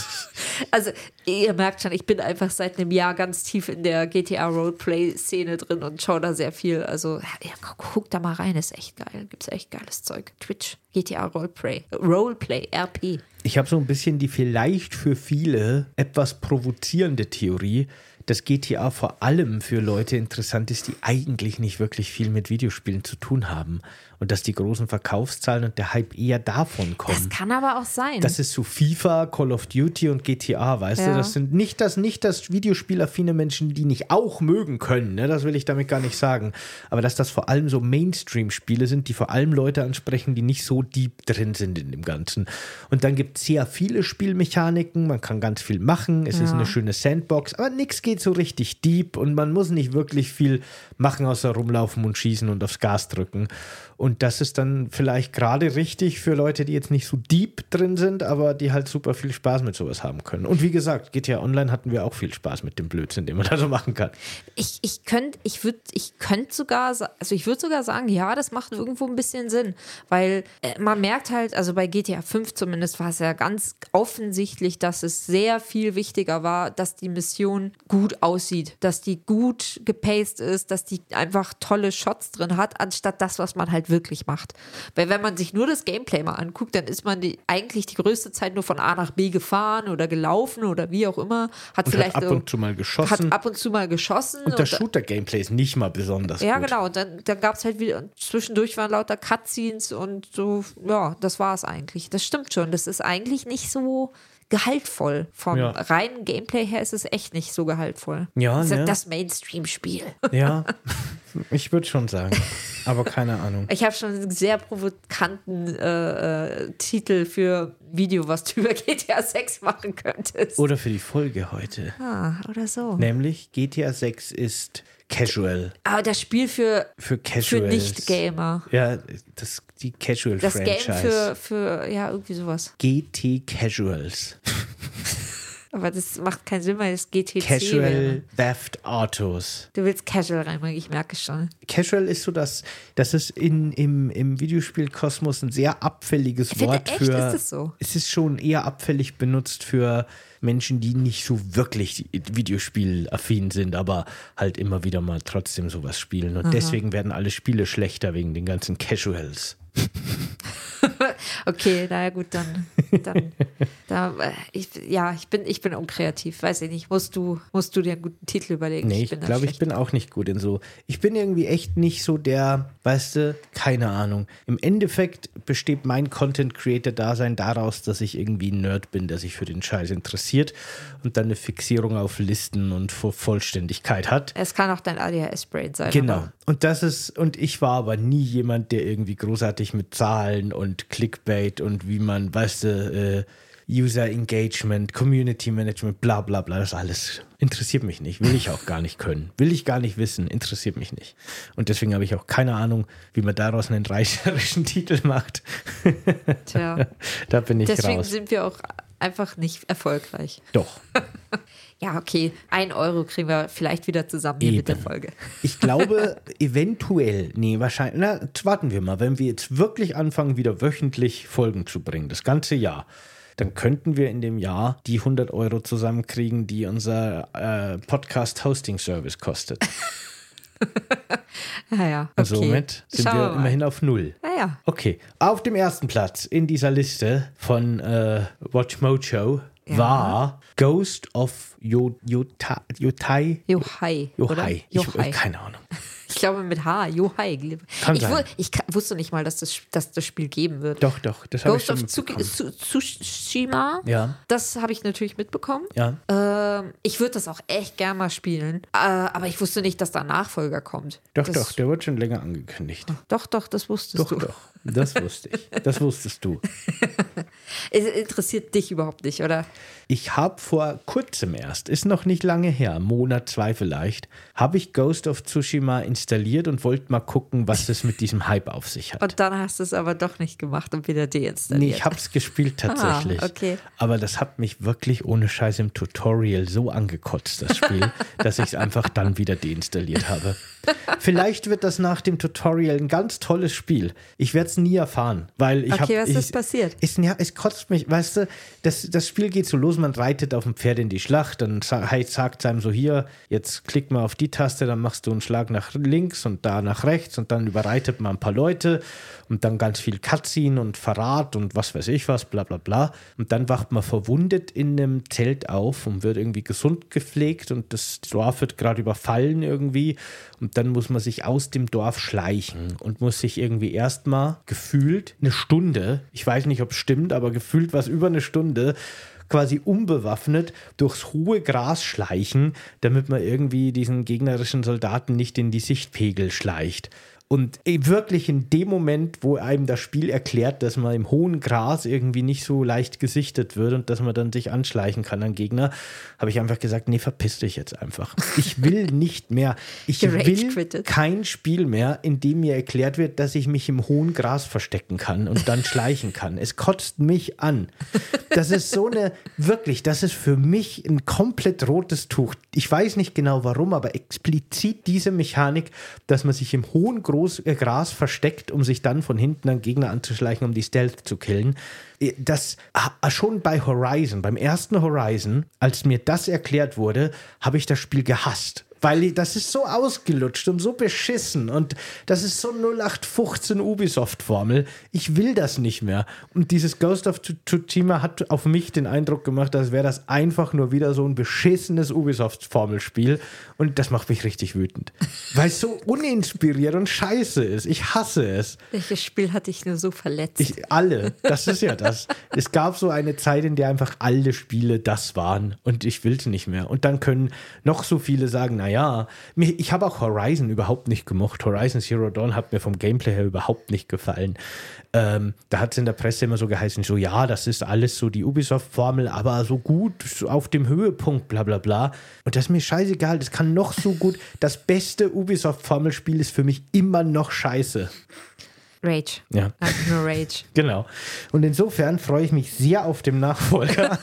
Also ihr merkt schon, ich bin einfach seit einem Jahr ganz tief in der G T A Roleplay-Szene drin und schaue da sehr viel. Also ja, guck, guck da mal rein, ist echt geil. Gibt's echt geiles Zeug. Twitch, G T A Roleplay, Roleplay, R P. Ich habe so ein bisschen die vielleicht für viele etwas provozierende Theorie, dass G T A vor allem für Leute interessant ist, die eigentlich nicht wirklich viel mit Videospielen zu tun haben. Und dass die großen Verkaufszahlen und der Hype eher davon kommen. Das kann aber auch sein. Das ist so FIFA, Call of Duty und G T A, weißt Ja. du? Das sind nicht das, nicht das Videospielaffine Menschen, die nicht auch mögen können, ne? Das will ich damit gar nicht sagen. Aber dass das vor allem so Mainstream-Spiele sind, die vor allem Leute ansprechen, die nicht so deep drin sind in dem Ganzen. Und dann gibt es sehr viele Spielmechaniken, man kann ganz viel machen, es ist Ja. eine schöne Sandbox, aber nichts geht so richtig deep und man muss nicht wirklich viel machen, außer rumlaufen und schießen und aufs Gas drücken. Und das ist dann vielleicht gerade richtig für Leute, die jetzt nicht so deep drin sind, aber die halt super viel Spaß mit sowas haben können. Und wie gesagt, G T A Online hatten wir auch viel Spaß mit dem Blödsinn, den man da so machen kann. Ich, ich könnte ich würd, ich könnt sogar, sa- also ich würde sogar sagen, ja, das macht irgendwo ein bisschen Sinn, weil äh, man merkt halt, also bei G T A fünf zumindest war es ja ganz offensichtlich, dass es sehr viel wichtiger war, dass die Mission gut aussieht, dass die gut gepaced ist, dass die einfach tolle Shots drin hat, anstatt das, was man halt wirklich macht. Weil wenn man sich nur das Gameplay mal anguckt, dann ist man die, eigentlich die größte Zeit nur von A nach B gefahren oder gelaufen oder wie auch immer, hat Und vielleicht hat ab so- und zu mal hat geschossen. ab und zu mal geschossen. Und das Shooter-Gameplay ist nicht mal besonders ja, gut. genau. Und dann, dann gab es halt wieder, und zwischendurch waren lauter Cutscenes und so, ja, das war es eigentlich. Das stimmt schon. Das ist eigentlich nicht so gehaltvoll. Vom Ja. reinen Gameplay her ist es echt nicht so gehaltvoll. Ja, das ist ne? das Mainstream-Spiel. Ja, ich würde schon sagen. Aber keine Ahnung. Ich habe schon einen sehr provokanten äh, äh, Titel für Video, was du über G T A sechs machen könntest. Oder für die Folge heute. ah, oder so. Nämlich G T A sechs ist casual. Aber das Spiel für, Für für Casuals. Nicht-Gamer. Ja, das, die Casual Das Game Franchise. für, für, ja, irgendwie sowas. G T Casuals. Aber das macht keinen Sinn, weil es G T C Casual wäre. Theft Autos. Du willst Casual reinmachen, ich merke schon. Casual ist so, dass das ist in, im, im Videospielkosmos ein sehr abfälliges Ich finde, Wort echt für. ist es so. Es ist schon eher abfällig benutzt für Menschen, die nicht so wirklich Videospielaffin sind, aber halt immer wieder mal trotzdem sowas spielen. Und deswegen werden alle Spiele schlechter wegen den ganzen Casuals. Okay, naja gut, dann, dann da, äh, ich, ja, ich bin, ich bin unkreativ, weiß ich nicht. Musst du, musst du dir einen guten Titel überlegen? Nee, ich bin da glaube, ich schlecht. bin auch nicht gut in so. Ich bin irgendwie echt nicht so der, weißt du, keine Ahnung. Im Endeffekt besteht mein Content-Creator-Dasein daraus, dass ich irgendwie ein Nerd bin, der sich für den Scheiß interessiert und dann eine Fixierung auf Listen und Vo- Vollständigkeit hat. Es kann auch dein A D H S-Brain sein. Genau. aber- Und das ist, und ich war aber nie jemand, der irgendwie großartig mit Zahlen und Clickbait und wie man, weißt du, äh, User Engagement, Community Management, bla bla bla, das alles interessiert mich nicht, will ich auch gar nicht können, will ich gar nicht wissen, interessiert mich nicht. Und deswegen habe ich auch keine Ahnung, wie man daraus einen reicherischen Titel macht. Tja. Da bin ich Deswegen raus. sind wir auch einfach nicht erfolgreich. Doch. Ja, okay, ein Euro kriegen wir vielleicht wieder zusammen hier Eben. mit der Folge. Ich glaube, eventuell, nee, wahrscheinlich, na, jetzt warten wir mal, wenn wir jetzt wirklich anfangen, wieder wöchentlich Folgen zu bringen, das ganze Jahr, dann könnten wir in dem Jahr die hundert Euro zusammenkriegen, die unser äh, Podcast-Hosting-Service kostet. Naja, okay. Und somit sind Schauen wir wir mal. immerhin auf Null. Naja, Okay, auf dem ersten Platz in dieser Liste von äh, Watch Mojo Ja. war Ghost of Yo- Yota- Yotai. Johai, oder? Yohai. Ich, Johai. keine Ahnung. Ich glaube mit H, Johai. Kann ich, sein. wu- ich ka- wusste nicht mal, dass das, dass das Spiel geben wird. Doch, doch, das habe ich Ghost schon of Tsuki- mitbekommen. Tsu- Tsushima, Ja. das habe ich natürlich mitbekommen. Ja. Ähm, ich würde das auch echt gern mal spielen, äh, aber ich wusste nicht, dass da ein Nachfolger kommt. Doch, das, doch, der wird schon länger angekündigt. Doch, doch, das wusstest Doch, du. doch, das wusste ich. Das wusstest du. Es interessiert dich überhaupt nicht, oder? Ich habe vor kurzem erst, ist noch nicht lange her, Monat, zwei vielleicht, habe ich Ghost of Tsushima installiert und wollte mal gucken, was es mit diesem Hype auf sich hat. Und dann hast du es aber doch nicht gemacht und wieder deinstalliert. Nee, ich habe es gespielt tatsächlich. Ah, okay. Aber das hat mich wirklich ohne Scheiß im Tutorial so angekotzt, das Spiel, dass ich es einfach dann wieder deinstalliert habe. Vielleicht wird das nach dem Tutorial ein ganz tolles Spiel. Ich werde es nie erfahren, weil ich habe... Okay, was ich, ist passiert? Es, ja, es kotzt mich, weißt du, das, das Spiel geht so los, man reitet auf dem Pferd in die Schlacht, dann sa- hey, sagt es einem so, hier, jetzt klick mal auf die Taste, dann machst du einen Schlag nach links und da nach rechts und dann überreitet man ein paar Leute und dann ganz viel Cutscene und Verrat und was weiß ich was, bla bla bla. Und dann wacht man verwundet in einem Zelt auf und wird irgendwie gesund gepflegt und das Dorf wird gerade überfallen irgendwie und dann muss man sich aus dem Dorf schleichen und muss sich irgendwie erstmal gefühlt eine Stunde, ich weiß nicht, ob es stimmt, aber gefühlt was über eine Stunde, quasi unbewaffnet durchs hohe Gras schleichen, damit man irgendwie diesen gegnerischen Soldaten nicht in die Sichtpegel schleicht. Und wirklich in dem Moment, wo einem das Spiel erklärt, dass man im hohen Gras irgendwie nicht so leicht gesichtet wird und dass man dann sich anschleichen kann an Gegner, habe ich einfach gesagt, nee, verpiss dich jetzt einfach. Ich will nicht mehr. Ich will Gerage-quittet. kein Spiel mehr, in dem mir erklärt wird, dass ich mich im hohen Gras verstecken kann und dann schleichen kann. Es kotzt mich an. Das ist so eine, wirklich, das ist für mich ein komplett rotes Tuch. Ich weiß nicht genau warum, aber explizit diese Mechanik, dass man sich im hohen Groß, äh, Gras versteckt, um sich dann von hinten an Gegner anzuschleichen, um die Stealth zu killen. Das ah, schon bei Horizon, beim ersten Horizon, als mir das erklärt wurde, habe ich das Spiel gehasst. Weil das ist so ausgelutscht und so beschissen und das ist so null acht fünfzehn Ubisoft-Formel. Ich will das nicht mehr. Und dieses Ghost of Tsushima hat auf mich den Eindruck gemacht, als wäre das einfach nur wieder so ein beschissenes Ubisoft-Formelspiel und das macht mich richtig wütend. Weil es so uninspiriert und scheiße ist. Ich hasse es. Welches Spiel hat dich nur so verletzt? Ich, alle, das ist ja das. Es gab so eine Zeit, in der einfach alle Spiele das waren und ich will es nicht mehr. Und dann können noch so viele sagen, naja, ich habe auch Horizon überhaupt nicht gemocht. Horizon Zero Dawn hat mir vom Gameplay her überhaupt nicht gefallen. Ähm, da hat es in der Presse immer so geheißen, so ja, das ist alles so die Ubisoft-Formel, aber so gut, so auf dem Höhepunkt, bla bla bla. Und das ist mir scheißegal, das kann noch so gut, das beste Ubisoft-Formelspiel ist für mich immer noch scheiße. Rage. Ja. Einfach nur Rage. Genau. Und insofern freue ich mich sehr auf den Nachfolger.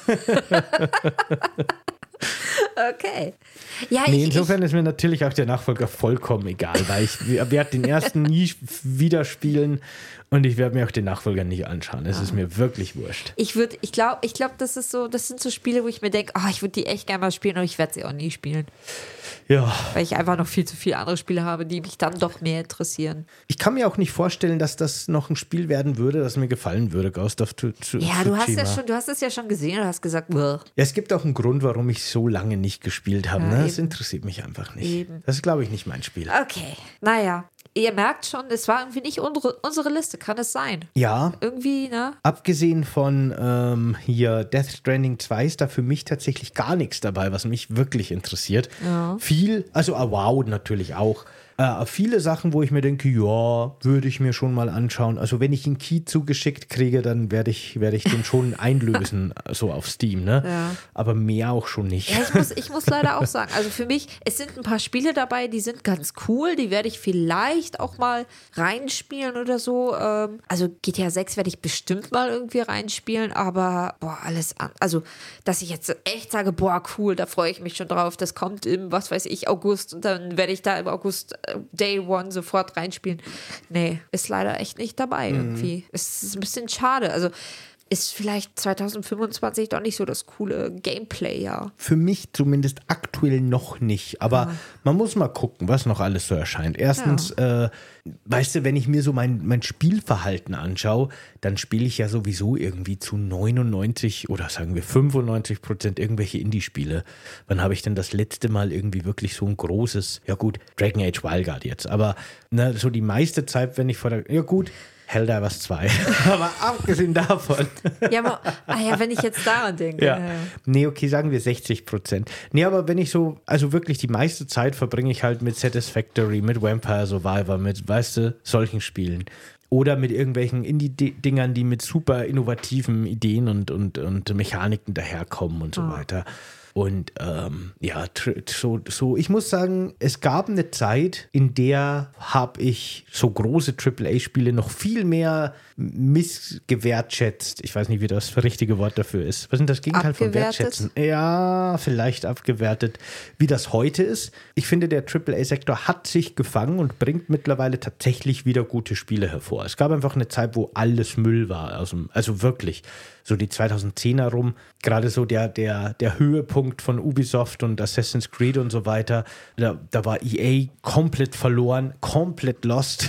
Okay. Ja, Nee, ich, insofern ist mir natürlich auch der Nachfolger vollkommen egal, weil ich werde den ersten nie wieder spielen und ich werde mir auch den Nachfolger nicht anschauen. Es ist mir wirklich wurscht. ich würde, ich glaube, ich glaube, das ist so, das sind so Spiele, wo ich mir denke, oh, ich würde die echt gerne mal spielen, aber ich werde sie auch nie spielen. Ja. Weil ich einfach noch viel zu viele andere Spiele habe, die mich dann doch mehr interessieren. Ich kann mir auch nicht vorstellen, dass das noch ein Spiel werden würde, das mir gefallen würde, Ghost of Tsushima. Ja, du hast ja schon, du hast es ja schon gesehen und hast gesagt, Ja, Bäh. es gibt auch einen Grund, warum ich so lange nicht gespielt habe. Ja, Ne? Das eben. interessiert mich einfach nicht. Eben. Das ist, glaube ich, nicht mein Spiel. Okay, naja. Ihr merkt schon, es war irgendwie nicht unsere, unsere Liste, kann es sein? Ja, Irgendwie, ne? abgesehen von ähm, hier Death Stranding zwei ist da für mich tatsächlich gar nichts dabei, was mich wirklich interessiert. Ja. Viel, also ah, wow, natürlich auch. Äh, viele Sachen, wo ich mir denke, ja, würde ich mir schon mal anschauen. Also wenn ich einen Key zugeschickt kriege, dann werde ich, werde ich den schon einlösen, so auf Steam, ne? Ja. Aber mehr auch schon nicht. Ja, ich muss, ich muss leider auch sagen, also für mich, es sind ein paar Spiele dabei, die sind ganz cool, die werde ich vielleicht auch mal reinspielen oder so. Ähm, also G T A sechs werde ich bestimmt mal irgendwie reinspielen, aber boah, alles an. Also, dass ich jetzt echt sage, boah, cool, da freue ich mich schon drauf, das kommt im, was weiß ich, August und dann werde ich da im August äh, Day One sofort reinspielen. Nee, ist leider echt nicht dabei mhm. irgendwie. Es ist ein bisschen schade. Also ist vielleicht zwanzig fünfundzwanzig doch nicht so das coole Gameplay, ja. Für mich zumindest aktuell noch nicht. Aber ah. man muss mal gucken, was noch alles so erscheint. Erstens, ja. äh, weißt du, wenn ich mir so mein, mein Spielverhalten anschaue, dann spiele ich ja sowieso irgendwie zu neunundneunzig oder sagen wir fünfundneunzig Prozent irgendwelche Indie-Spiele. Wann habe ich denn das letzte Mal irgendwie wirklich so ein großes, ja gut, Dragon Age Wildguard jetzt, aber ne, so die meiste Zeit, wenn ich vor der, ja gut, Helldivers zwei. Aber abgesehen davon. Ja, aber, ah ja, wenn ich jetzt daran denke. Ja. Ja. Nee, okay, sagen wir sechzig Prozent. Nee, aber wenn ich so, also wirklich die meiste Zeit verbringe ich halt mit Satisfactory, mit Vampire Survivor, mit, weißt du, solchen Spielen. Oder mit irgendwelchen Indie-Dingern, die mit super innovativen Ideen und, und, und Mechaniken daherkommen und so oh. weiter. Und ähm, ja, so, so, ich muss sagen, es gab eine Zeit, in der habe ich so große Triple A-Spiele noch viel mehr missgewertschätzt. Ich weiß nicht, wie das richtige Wort dafür ist. Was ist denn das Gegenteil von wertschätzen? Ja, vielleicht abgewertet, wie das heute ist. Ich finde, der Triple A-Sektor hat sich gefangen und bringt mittlerweile tatsächlich wieder gute Spiele hervor. Es gab einfach eine Zeit, wo alles Müll war. Aus dem, also wirklich, so die zweitausendzehner rum, gerade so der, der, der Höhepunkt von Ubisoft und Assassin's Creed und so weiter. Da, da war E A komplett verloren, komplett lost.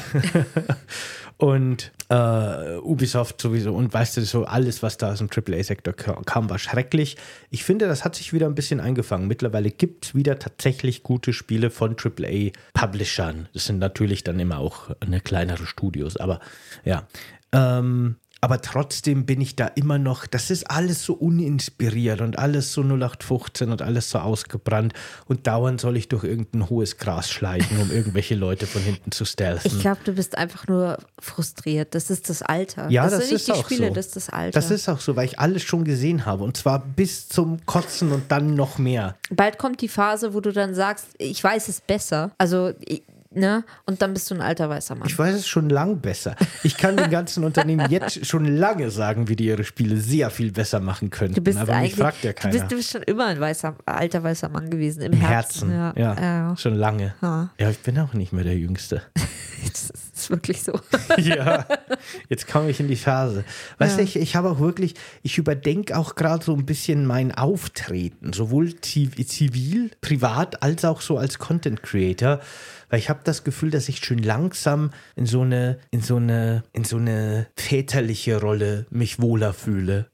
Und äh, Ubisoft sowieso und weißt du, so alles, was da aus dem Triple A-Sektor kam, war schrecklich. Ich finde, das hat sich wieder ein bisschen eingefangen. Mittlerweile gibt es wieder tatsächlich gute Spiele von Triple A-Publishern. Das sind natürlich dann immer auch eine kleinere Studios, aber ja. Ähm, aber trotzdem bin ich da immer noch, das ist alles so uninspiriert und alles so null acht fünfzehn und alles so ausgebrannt und dauernd soll ich durch irgendein hohes Gras schleichen, um irgendwelche Leute von hinten zu stealthen. Ich glaube, du bist einfach nur frustriert. Das ist das Alter. Ja, das, das sind nicht ist die auch Spiele, so. Das ist das Alter. Das ist auch so, weil ich alles schon gesehen habe und zwar bis zum Kotzen und dann noch mehr. Bald kommt die Phase, wo du dann sagst, ich weiß es besser. Also ich, Ne? Und dann bist du ein alter weißer Mann. Ich weiß es schon lang besser. Ich kann den ganzen Unternehmen jetzt schon lange sagen, wie die ihre Spiele sehr viel besser machen könnten. Du bist aber mich fragt ja keiner. Du bist, du bist schon immer ein weißer, alter weißer Mann gewesen. Im, Im Herzen. Herzen. Ja, ja, ja. Schon lange. Ja. ja, ich bin auch nicht mehr der Jüngste. Das ist wirklich so. Ja, jetzt komme ich in die Phase. Weißt du, ja. ich, ich habe auch wirklich, ich überdenke auch gerade so ein bisschen mein Auftreten, sowohl zivil, privat, als auch so als Content Creator. Weil ich habe das Gefühl, dass ich schon langsam in so eine, in so eine, in so eine väterliche Rolle mich wohler fühle.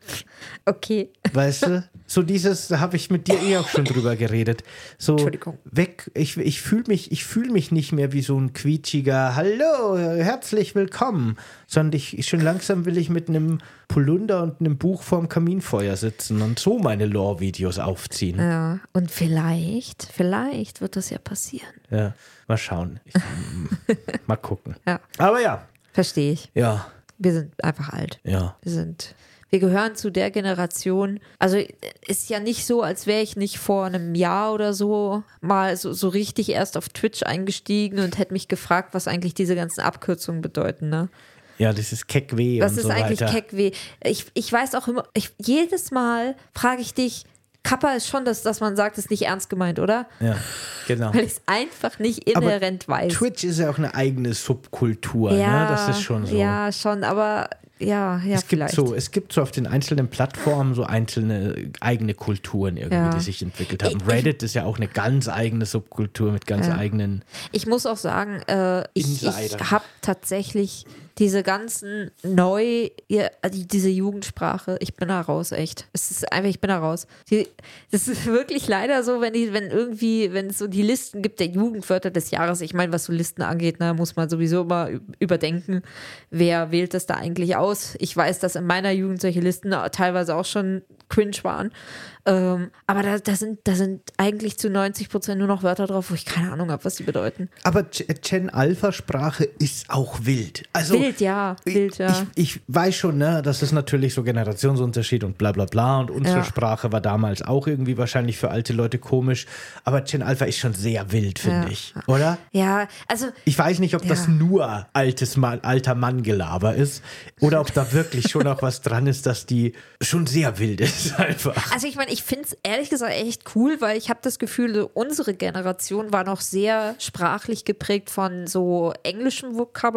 Okay. Weißt du? So dieses, da habe ich mit dir eh auch schon drüber geredet. So Entschuldigung. Weg, ich, ich fühle mich, ich fühl mich nicht mehr wie so ein quietschiger Hallo, herzlich willkommen, sondern ich, ich schon langsam will ich mit einem Polunder und einem Buch vorm Kaminfeuer sitzen und so meine Lore-Videos aufziehen. Ja, und vielleicht, vielleicht wird das ja passieren. Ja, mal schauen. Ich, mal gucken. Ja. Aber ja. Verstehe ich. Ja. Wir sind einfach alt. Ja. Wir sind... Wir gehören zu der Generation, also ist ja nicht so, als wäre ich nicht vor einem Jahr oder so mal so, so richtig erst auf Twitch eingestiegen und hätte mich gefragt, was eigentlich diese ganzen Abkürzungen bedeuten, ne? Ja, das ist Keck-W Was und ist so eigentlich weiter. Keck-W? Ich, ich weiß auch immer, ich, jedes Mal frage ich dich, Kappa ist schon das, dass man sagt, ist nicht ernst gemeint, oder? Ja, genau. Weil ich es einfach nicht inhärent aber weiß. Twitch ist ja auch eine eigene Subkultur, ja, ne? Das ist schon so. Ja, schon, aber ja, ja, es vielleicht. Gibt so, es gibt so auf den einzelnen Plattformen so einzelne eigene Kulturen irgendwie, ja. die sich entwickelt haben. Ich, Reddit ist ja auch eine ganz eigene Subkultur mit ganz ja. eigenen Ich muss auch sagen, äh, ich, ich habe tatsächlich diese ganzen neu, ja, die, diese Jugendsprache, ich bin da raus, echt. Es ist einfach, ich bin da raus. Die, das ist wirklich leider so, wenn die, wenn irgendwie, wenn es so die Listen gibt der Jugendwörter des Jahres, ich meine, was so Listen angeht, ne, muss man sowieso immer überdenken, wer wählt das da eigentlich aus. Ich weiß, dass in meiner Jugend solche Listen teilweise auch schon cringe waren. Ähm, aber da, da, sind, da sind eigentlich zu neunzig Prozent nur noch Wörter drauf, wo ich keine Ahnung habe, was die bedeuten. Aber Gen-Alpha-Sprache ist auch wild. Also, wild, ja. Wild, ja. Ich, ich weiß schon, ne, das ist natürlich so Generationsunterschied und bla bla bla. Und unsere ja. Sprache war damals auch irgendwie wahrscheinlich für alte Leute komisch. Aber Gen-Alpha ist schon sehr wild, finde ja. ich. Oder? Ja, also. Ich weiß nicht, ob ja. das nur altes Mann, alter Mann-Gelaber ist oder ob da wirklich schon auch was dran ist, dass die schon sehr wild ist einfach. Also ich meine, ich finde es ehrlich gesagt echt cool, weil ich habe das Gefühl, so unsere Generation war noch sehr sprachlich geprägt von so englischem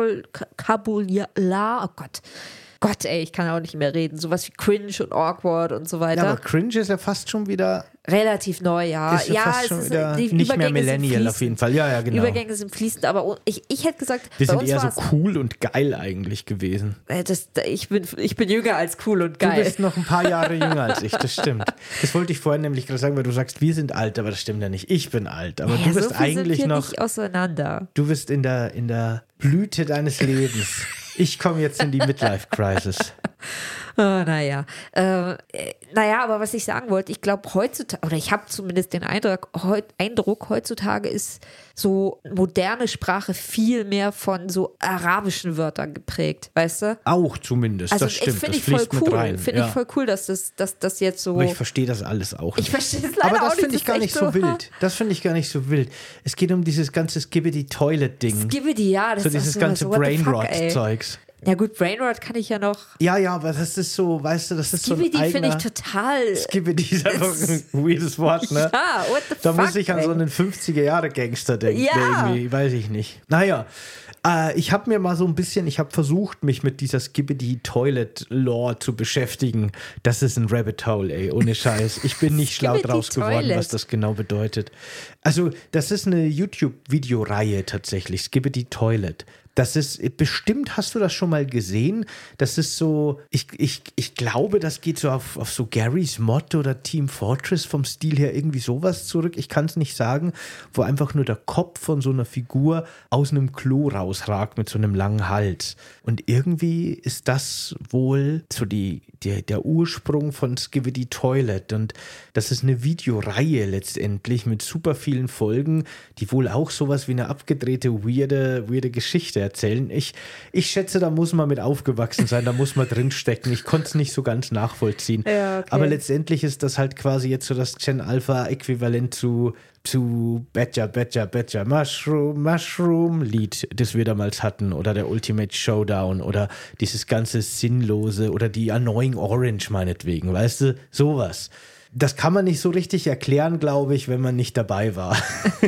Vokabular. Oh Gott. Gott, ey, ich kann auch nicht mehr reden. Sowas wie cringe und awkward und so weiter. Ja, aber cringe ist ja fast schon wieder... Relativ neu, ja. Ist ja, ja fast es schon ist, wieder die nicht Übergänge mehr Millennial auf jeden Fall. Ja, ja, genau. Übergänge sind fließend, aber ich, ich hätte gesagt, wir bei sind uns eher so war's, cool und geil eigentlich gewesen. Äh, das, ich, bin, ich bin jünger als cool und geil. Du bist noch ein paar Jahre jünger als ich, das stimmt. Das wollte ich vorhin nämlich gerade sagen, weil du sagst, wir sind alt, aber das stimmt ja nicht. Ich bin alt, aber ja, du bist so viel eigentlich sind wir noch... nicht auseinander. Du bist in der, in der Blüte deines Lebens. Ich komme jetzt in die Midlife-Crisis. Oh, naja. Äh, naja, aber was ich sagen wollte, ich glaube heutzutage, oder ich habe zumindest den Eindruck, heut, Eindruck, heutzutage ist so moderne Sprache viel mehr von so arabischen Wörtern geprägt, weißt du? Auch zumindest, also das stimmt. Ich, das ich voll fließt cool, mit rein. Finde ja. ich voll cool, dass das, dass das jetzt so... Aber ich verstehe das alles auch nicht. Ich verstehe es leider Aber das auch nicht. finde ich gar nicht so wild. Das finde ich gar nicht so wild. Es geht um dieses ganze Skibidi-Toilet-Ding. Skibidi, ja. Das so ist dieses so, ganze so, Brainrot-Zeugs. Ja gut, Brainrot kann ich ja noch... Ja, ja, aber das ist so, weißt du, das ist Skibidi so ein eigener... finde ich total... Skibidi ist einfach ein weirdes Wort, ne? Ja, what the da fuck, muss ich an ey. so einen fünfziger-Jahre-Gangster denken. Ja. Der irgendwie, weiß ich nicht. Naja, äh, ich habe mir mal so ein bisschen, ich habe versucht, mich mit dieser Skibidi-Toilet-Lore zu beschäftigen. Das ist ein Rabbit Hole, ey, ohne Scheiß. Ich bin nicht schlau draus geworden, was das genau bedeutet. Also, das ist eine YouTube-Videoreihe tatsächlich, Skibidi Toilet. Das ist, bestimmt hast du das schon mal gesehen. Das ist so, ich, ich, ich glaube, das geht so auf, auf so Garry's Mod oder Team Fortress vom Stil her irgendwie sowas zurück. Ich kann es nicht sagen, wo einfach nur der Kopf von so einer Figur aus einem Klo rausragt mit so einem langen Hals. Und irgendwie ist das wohl so die, die, der Ursprung von Skibidi Toilet. Und das ist eine Videoreihe letztendlich mit super vielen Folgen, die wohl auch sowas wie eine abgedrehte, weirde, weirde Geschichte erzählen. Ich, ich schätze, da muss man mit aufgewachsen sein, da muss man drinstecken. Ich konnte es nicht so ganz nachvollziehen. Ja, okay. Aber letztendlich ist das halt quasi jetzt so das Gen-Alpha-Äquivalent zu, zu Badger, Badger, Badger, Mushroom, Mushroom-Lied, das wir damals hatten, oder der Ultimate Showdown oder dieses ganze Sinnlose oder die Annoying Orange meinetwegen, weißt du, sowas. Das kann man nicht so richtig erklären, glaube ich, wenn man nicht dabei war.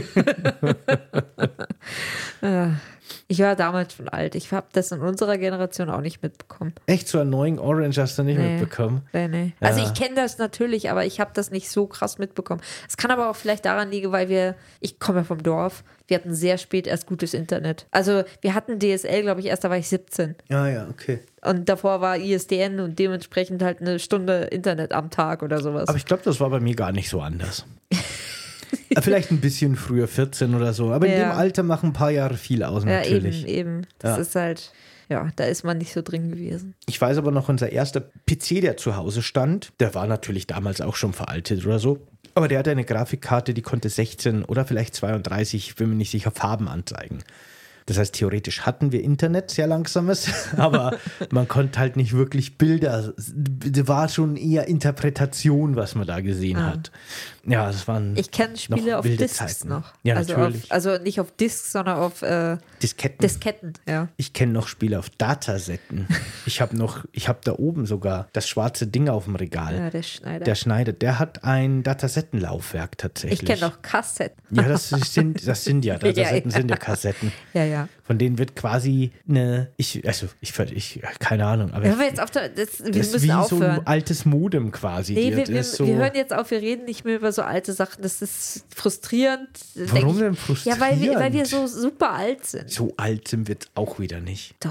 Ja. Ich war damals schon alt. Ich habe das in unserer Generation auch nicht mitbekommen. Echt, so Annoying Orange hast du nicht nee. mitbekommen? Nee, nee. Ja. Also ich kenne das natürlich, aber ich habe das nicht so krass mitbekommen. Es kann aber auch vielleicht daran liegen, weil wir, ich komme ja vom Dorf, wir hatten sehr spät erst gutes Internet. Also wir hatten D S L, glaube ich, erst da war ich siebzehn. Ja, ja, okay. Und davor war I S D N und dementsprechend halt eine Stunde Internet am Tag oder sowas. Aber ich glaube, das war bei mir gar nicht so anders. Vielleicht ein bisschen früher, vierzehn oder so. Aber in ja. dem Alter machen ein paar Jahre viel aus, ja, natürlich. eben, eben. Das Ja. ist halt, ja, da ist man nicht so drin gewesen. Ich weiß aber noch, unser erster P C, der zu Hause stand, der war natürlich damals auch schon veraltet oder so. Aber der hatte eine Grafikkarte, die konnte sechzehn oder vielleicht zweiunddreißig, ich bin mir nicht sicher, Farben anzeigen. Das heißt, theoretisch hatten wir Internet, sehr langsames, aber man konnte halt nicht wirklich Bilder, das war schon eher Interpretation, was man da gesehen Ah. hat. Ja, das waren Ich kenne Spiele noch auf wilde Discs Zeiten. noch. Ja, also natürlich. Auf, also nicht auf Discs, sondern auf äh, Disketten. Disketten, ja. Ich kenne noch Spiele auf Datasetten. Ich habe noch, ich habe da oben sogar das schwarze Ding auf dem Regal. Ja, der Schneider. Der Schneider, der hat ein Datasettenlaufwerk tatsächlich. ich kenne noch Kassetten. Ja, das sind, das sind ja, Datasetten Ja, ja. sind ja Kassetten. Ja, ja. Von denen wird quasi eine, ich, also ich, ich keine Ahnung, aber Hören wir jetzt auf, der, das, wir das ist müssen wie aufhören. so ein altes Modem quasi. Nee, Die- wir, das wir, ist so, wir hören jetzt auf, wir reden nicht mehr über so alte Sachen. Das ist frustrierend. denk Warum ich. denn frustrierend? Ja, weil wir, weil wir so super alt sind. So alt sind wir jetzt auch wieder nicht. Doch.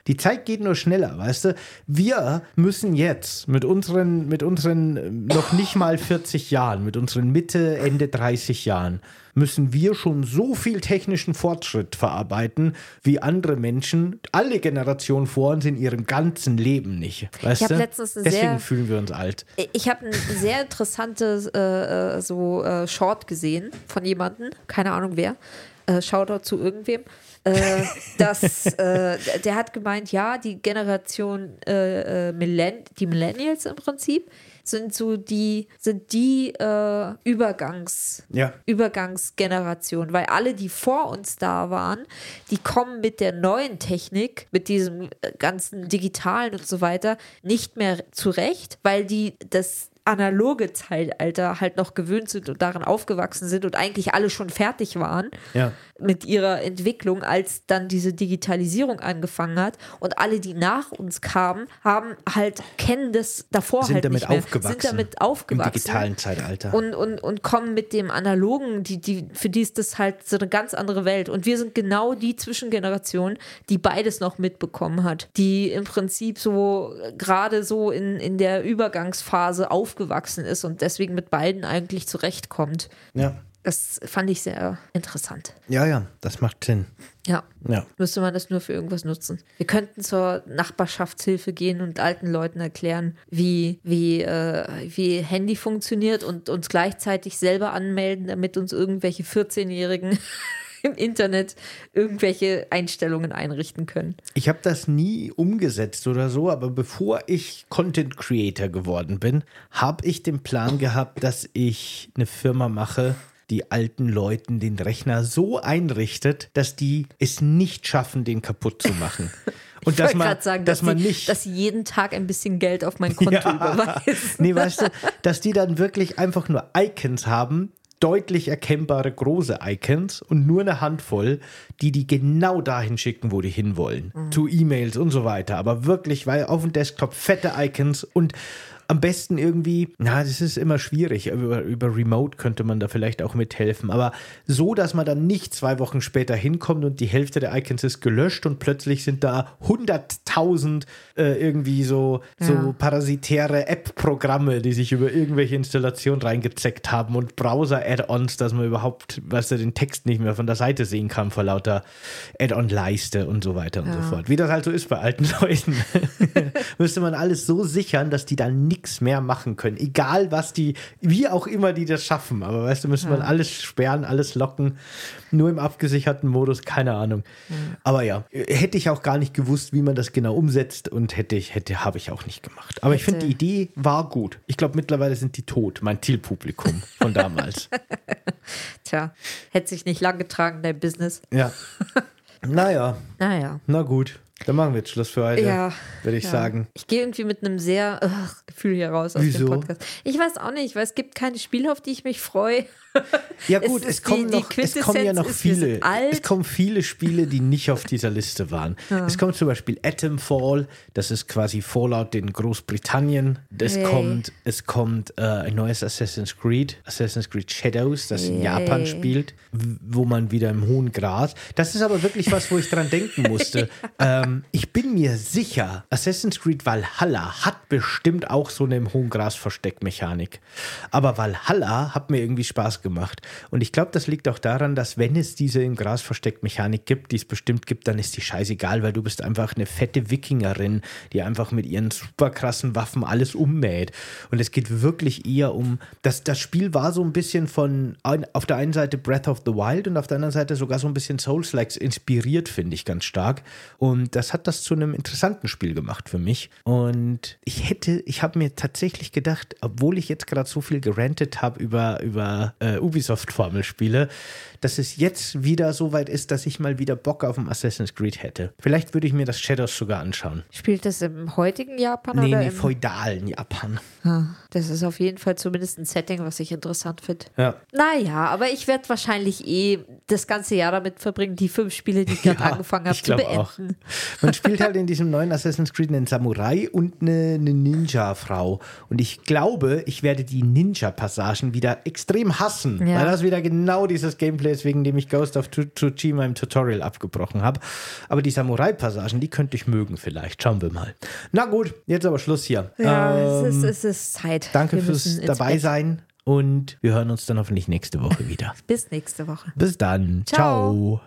Die Zeit geht nur schneller, weißt du? Wir müssen jetzt mit unseren, mit unseren noch nicht mal vierzig Jahren, mit unseren Mitte, Ende dreißig Jahren, müssen wir schon so viel technischen Fortschritt verarbeiten, wie andere Menschen, alle Generationen vor uns in ihrem ganzen Leben nicht. Weißt Ich habe du? letztens eine Deswegen sehr, fühlen wir uns alt. ich habe ein sehr interessantes äh, so äh, Short gesehen von jemandem, keine Ahnung wer, äh, Shoutout zu irgendwem. äh, dass, äh, der hat gemeint, ja, die Generation äh, Millenn- die Millennials im Prinzip sind so die, sind die äh, Übergangs, Ja. Übergangsgeneration, weil alle, die vor uns da waren, die kommen mit der neuen Technik, mit diesem ganzen Digitalen und so weiter, nicht mehr zurecht, weil die das analoge Zeitalter halt noch gewöhnt sind und darin aufgewachsen sind und eigentlich alle schon fertig waren Ja. mit ihrer Entwicklung, als dann diese Digitalisierung angefangen hat. Und alle, die nach uns kamen, haben halt, kennen das davor Sind halt damit nicht mehr. aufgewachsen. Sind damit aufgewachsen. Im digitalen Zeitalter. Und, und, und kommen mit dem Analogen, die, die, für die ist das halt so eine ganz andere Welt. Und wir sind genau die Zwischengeneration, die beides noch mitbekommen hat. Die im Prinzip so gerade so in, in der Übergangsphase aufgewachsen ist und deswegen mit beiden eigentlich zurechtkommt. Ja. Das fand ich sehr interessant. Ja, ja, das macht Sinn. Ja. Ja. Müsste man das nur für irgendwas nutzen. Wir könnten zur Nachbarschaftshilfe gehen und alten Leuten erklären, wie, wie, äh, wie Handy funktioniert und uns gleichzeitig selber anmelden, damit uns irgendwelche vierzehnjährigen im Internet irgendwelche Einstellungen einrichten können. Ich habe das nie umgesetzt oder so, aber bevor ich Content Creator geworden bin, habe ich den Plan gehabt, dass ich eine Firma mache, die alten Leuten den Rechner so einrichtet, dass die es nicht schaffen, den kaputt zu machen. Und Ich dass wollte man, gerade sagen, dass dass, man die, nicht, dass sie jeden Tag ein bisschen Geld auf mein Konto Ja. überweisen. nee, weißt du, dass die dann wirklich einfach nur Icons haben, deutlich erkennbare große Icons und nur eine Handvoll, die die genau dahin schicken, wo die hinwollen. Mhm. Zu E-Mails und so weiter. Aber wirklich, weil auf dem Desktop fette Icons und am besten irgendwie, na, das ist immer schwierig, über, über Remote könnte man da vielleicht auch mithelfen, aber so, dass man dann nicht zwei Wochen später hinkommt und die Hälfte der Icons ist gelöscht und plötzlich sind da hunderttausend äh, irgendwie so, Ja. so parasitäre App-Programme, die sich über irgendwelche Installationen reingezeckt haben und Browser-Add-ons, dass man überhaupt, weißt du, den Text nicht mehr von der Seite sehen kann vor lauter Add-on-Leiste und so weiter und Ja. so fort. Wie das halt so ist bei alten Leuten. Müsste man alles so sichern, dass die dann nichts mehr machen können. Egal was die, wie auch immer die das schaffen. Aber weißt du, müsste man alles sperren, alles locken. Nur im abgesicherten Modus, keine Ahnung. Mhm. Aber ja, hätte ich auch gar nicht gewusst, wie man das genau umsetzt und hätte ich, hätte, habe ich auch nicht gemacht. Aber ich finde, die Idee war gut. Ich glaube, mittlerweile sind die tot, mein Zielpublikum von damals. Tja, hätte sich nicht lang getragen, dein Business. Ja. Naja, Naja. na gut. Dann machen wir jetzt Schluss für heute, Ja, würde ich ja. sagen. Ich gehe irgendwie mit einem sehr ugh, Gefühl hier raus aus Wieso? dem Podcast. Ich weiß auch nicht, weil es gibt keine Spiele, auf die ich mich freue. Ja gut, Es es, ist kommen, die- die noch, es kommen ja noch Quintessenz ist, wir viele. sind alt. Es kommen viele Spiele, die nicht auf dieser Liste waren. Es kommt zum Beispiel Atomfall, das ist quasi Fallout in Großbritannien. Es Yay. kommt, es kommt äh, ein neues Assassin's Creed, Assassin's Creed Shadows, das in Yay. Japan spielt, w- wo man wieder im hohen Gras. Das ist aber wirklich was, wo ich dran denken musste. ähm, ich bin mir sicher, Assassin's Creed Valhalla hat bestimmt auch so eine im hohen Gras Versteckmechanik. Aber Valhalla hat mir irgendwie Spaß gemacht. Und ich glaube, das liegt auch daran, dass wenn es diese im Gras Versteckmechanik gibt, die es bestimmt gibt, dann ist die scheißegal, weil du bist einfach eine fette Wikingerin, die einfach mit ihren super krassen Waffen alles ummäht. Und es geht wirklich eher um, das, das Spiel war so ein bisschen von, auf der einen Seite Breath of the Wild und auf der anderen Seite sogar so ein bisschen Souls-like inspiriert, finde ich ganz stark. Und das hat das zu einem interessanten Spiel gemacht für mich. Und ich hätte, ich habe mir tatsächlich gedacht, obwohl ich jetzt gerade so viel gerantet habe über, über äh, Ubisoft-Formelspiele, dass es jetzt wieder so weit ist, dass ich mal wieder Bock auf ein Assassin's Creed hätte. Vielleicht würde ich mir das Shadows sogar anschauen. Spielt das im heutigen Japan Nee, oder nee, im feudalen Japan. Ah, das ist auf jeden Fall zumindest ein Setting, was ich interessant finde. Ja. Naja, aber ich werde wahrscheinlich eh das ganze Jahr damit verbringen, die fünf Spiele, die ich gerade Ja, angefangen habe, ich zu glaub auch. beenden. Man spielt halt in diesem neuen Assassin's Creed einen Samurai und eine, eine Ninja-Frau. Und ich glaube, ich werde die Ninja-Passagen wieder extrem hassen, Ja. weil das wieder genau dieses Gameplay ist, wegen dem ich Ghost of Tsushima im Tutorial abgebrochen habe. Aber die Samurai-Passagen, die könnte ich mögen vielleicht. Schauen wir mal. Na gut, jetzt aber Schluss hier. Ja, Ähm, es, ist, es ist Zeit. danke Wir fürs müssen ins dabei Bett. sein und wir hören uns dann hoffentlich nächste Woche wieder. Bis nächste Woche. Bis dann. Ciao. Ciao.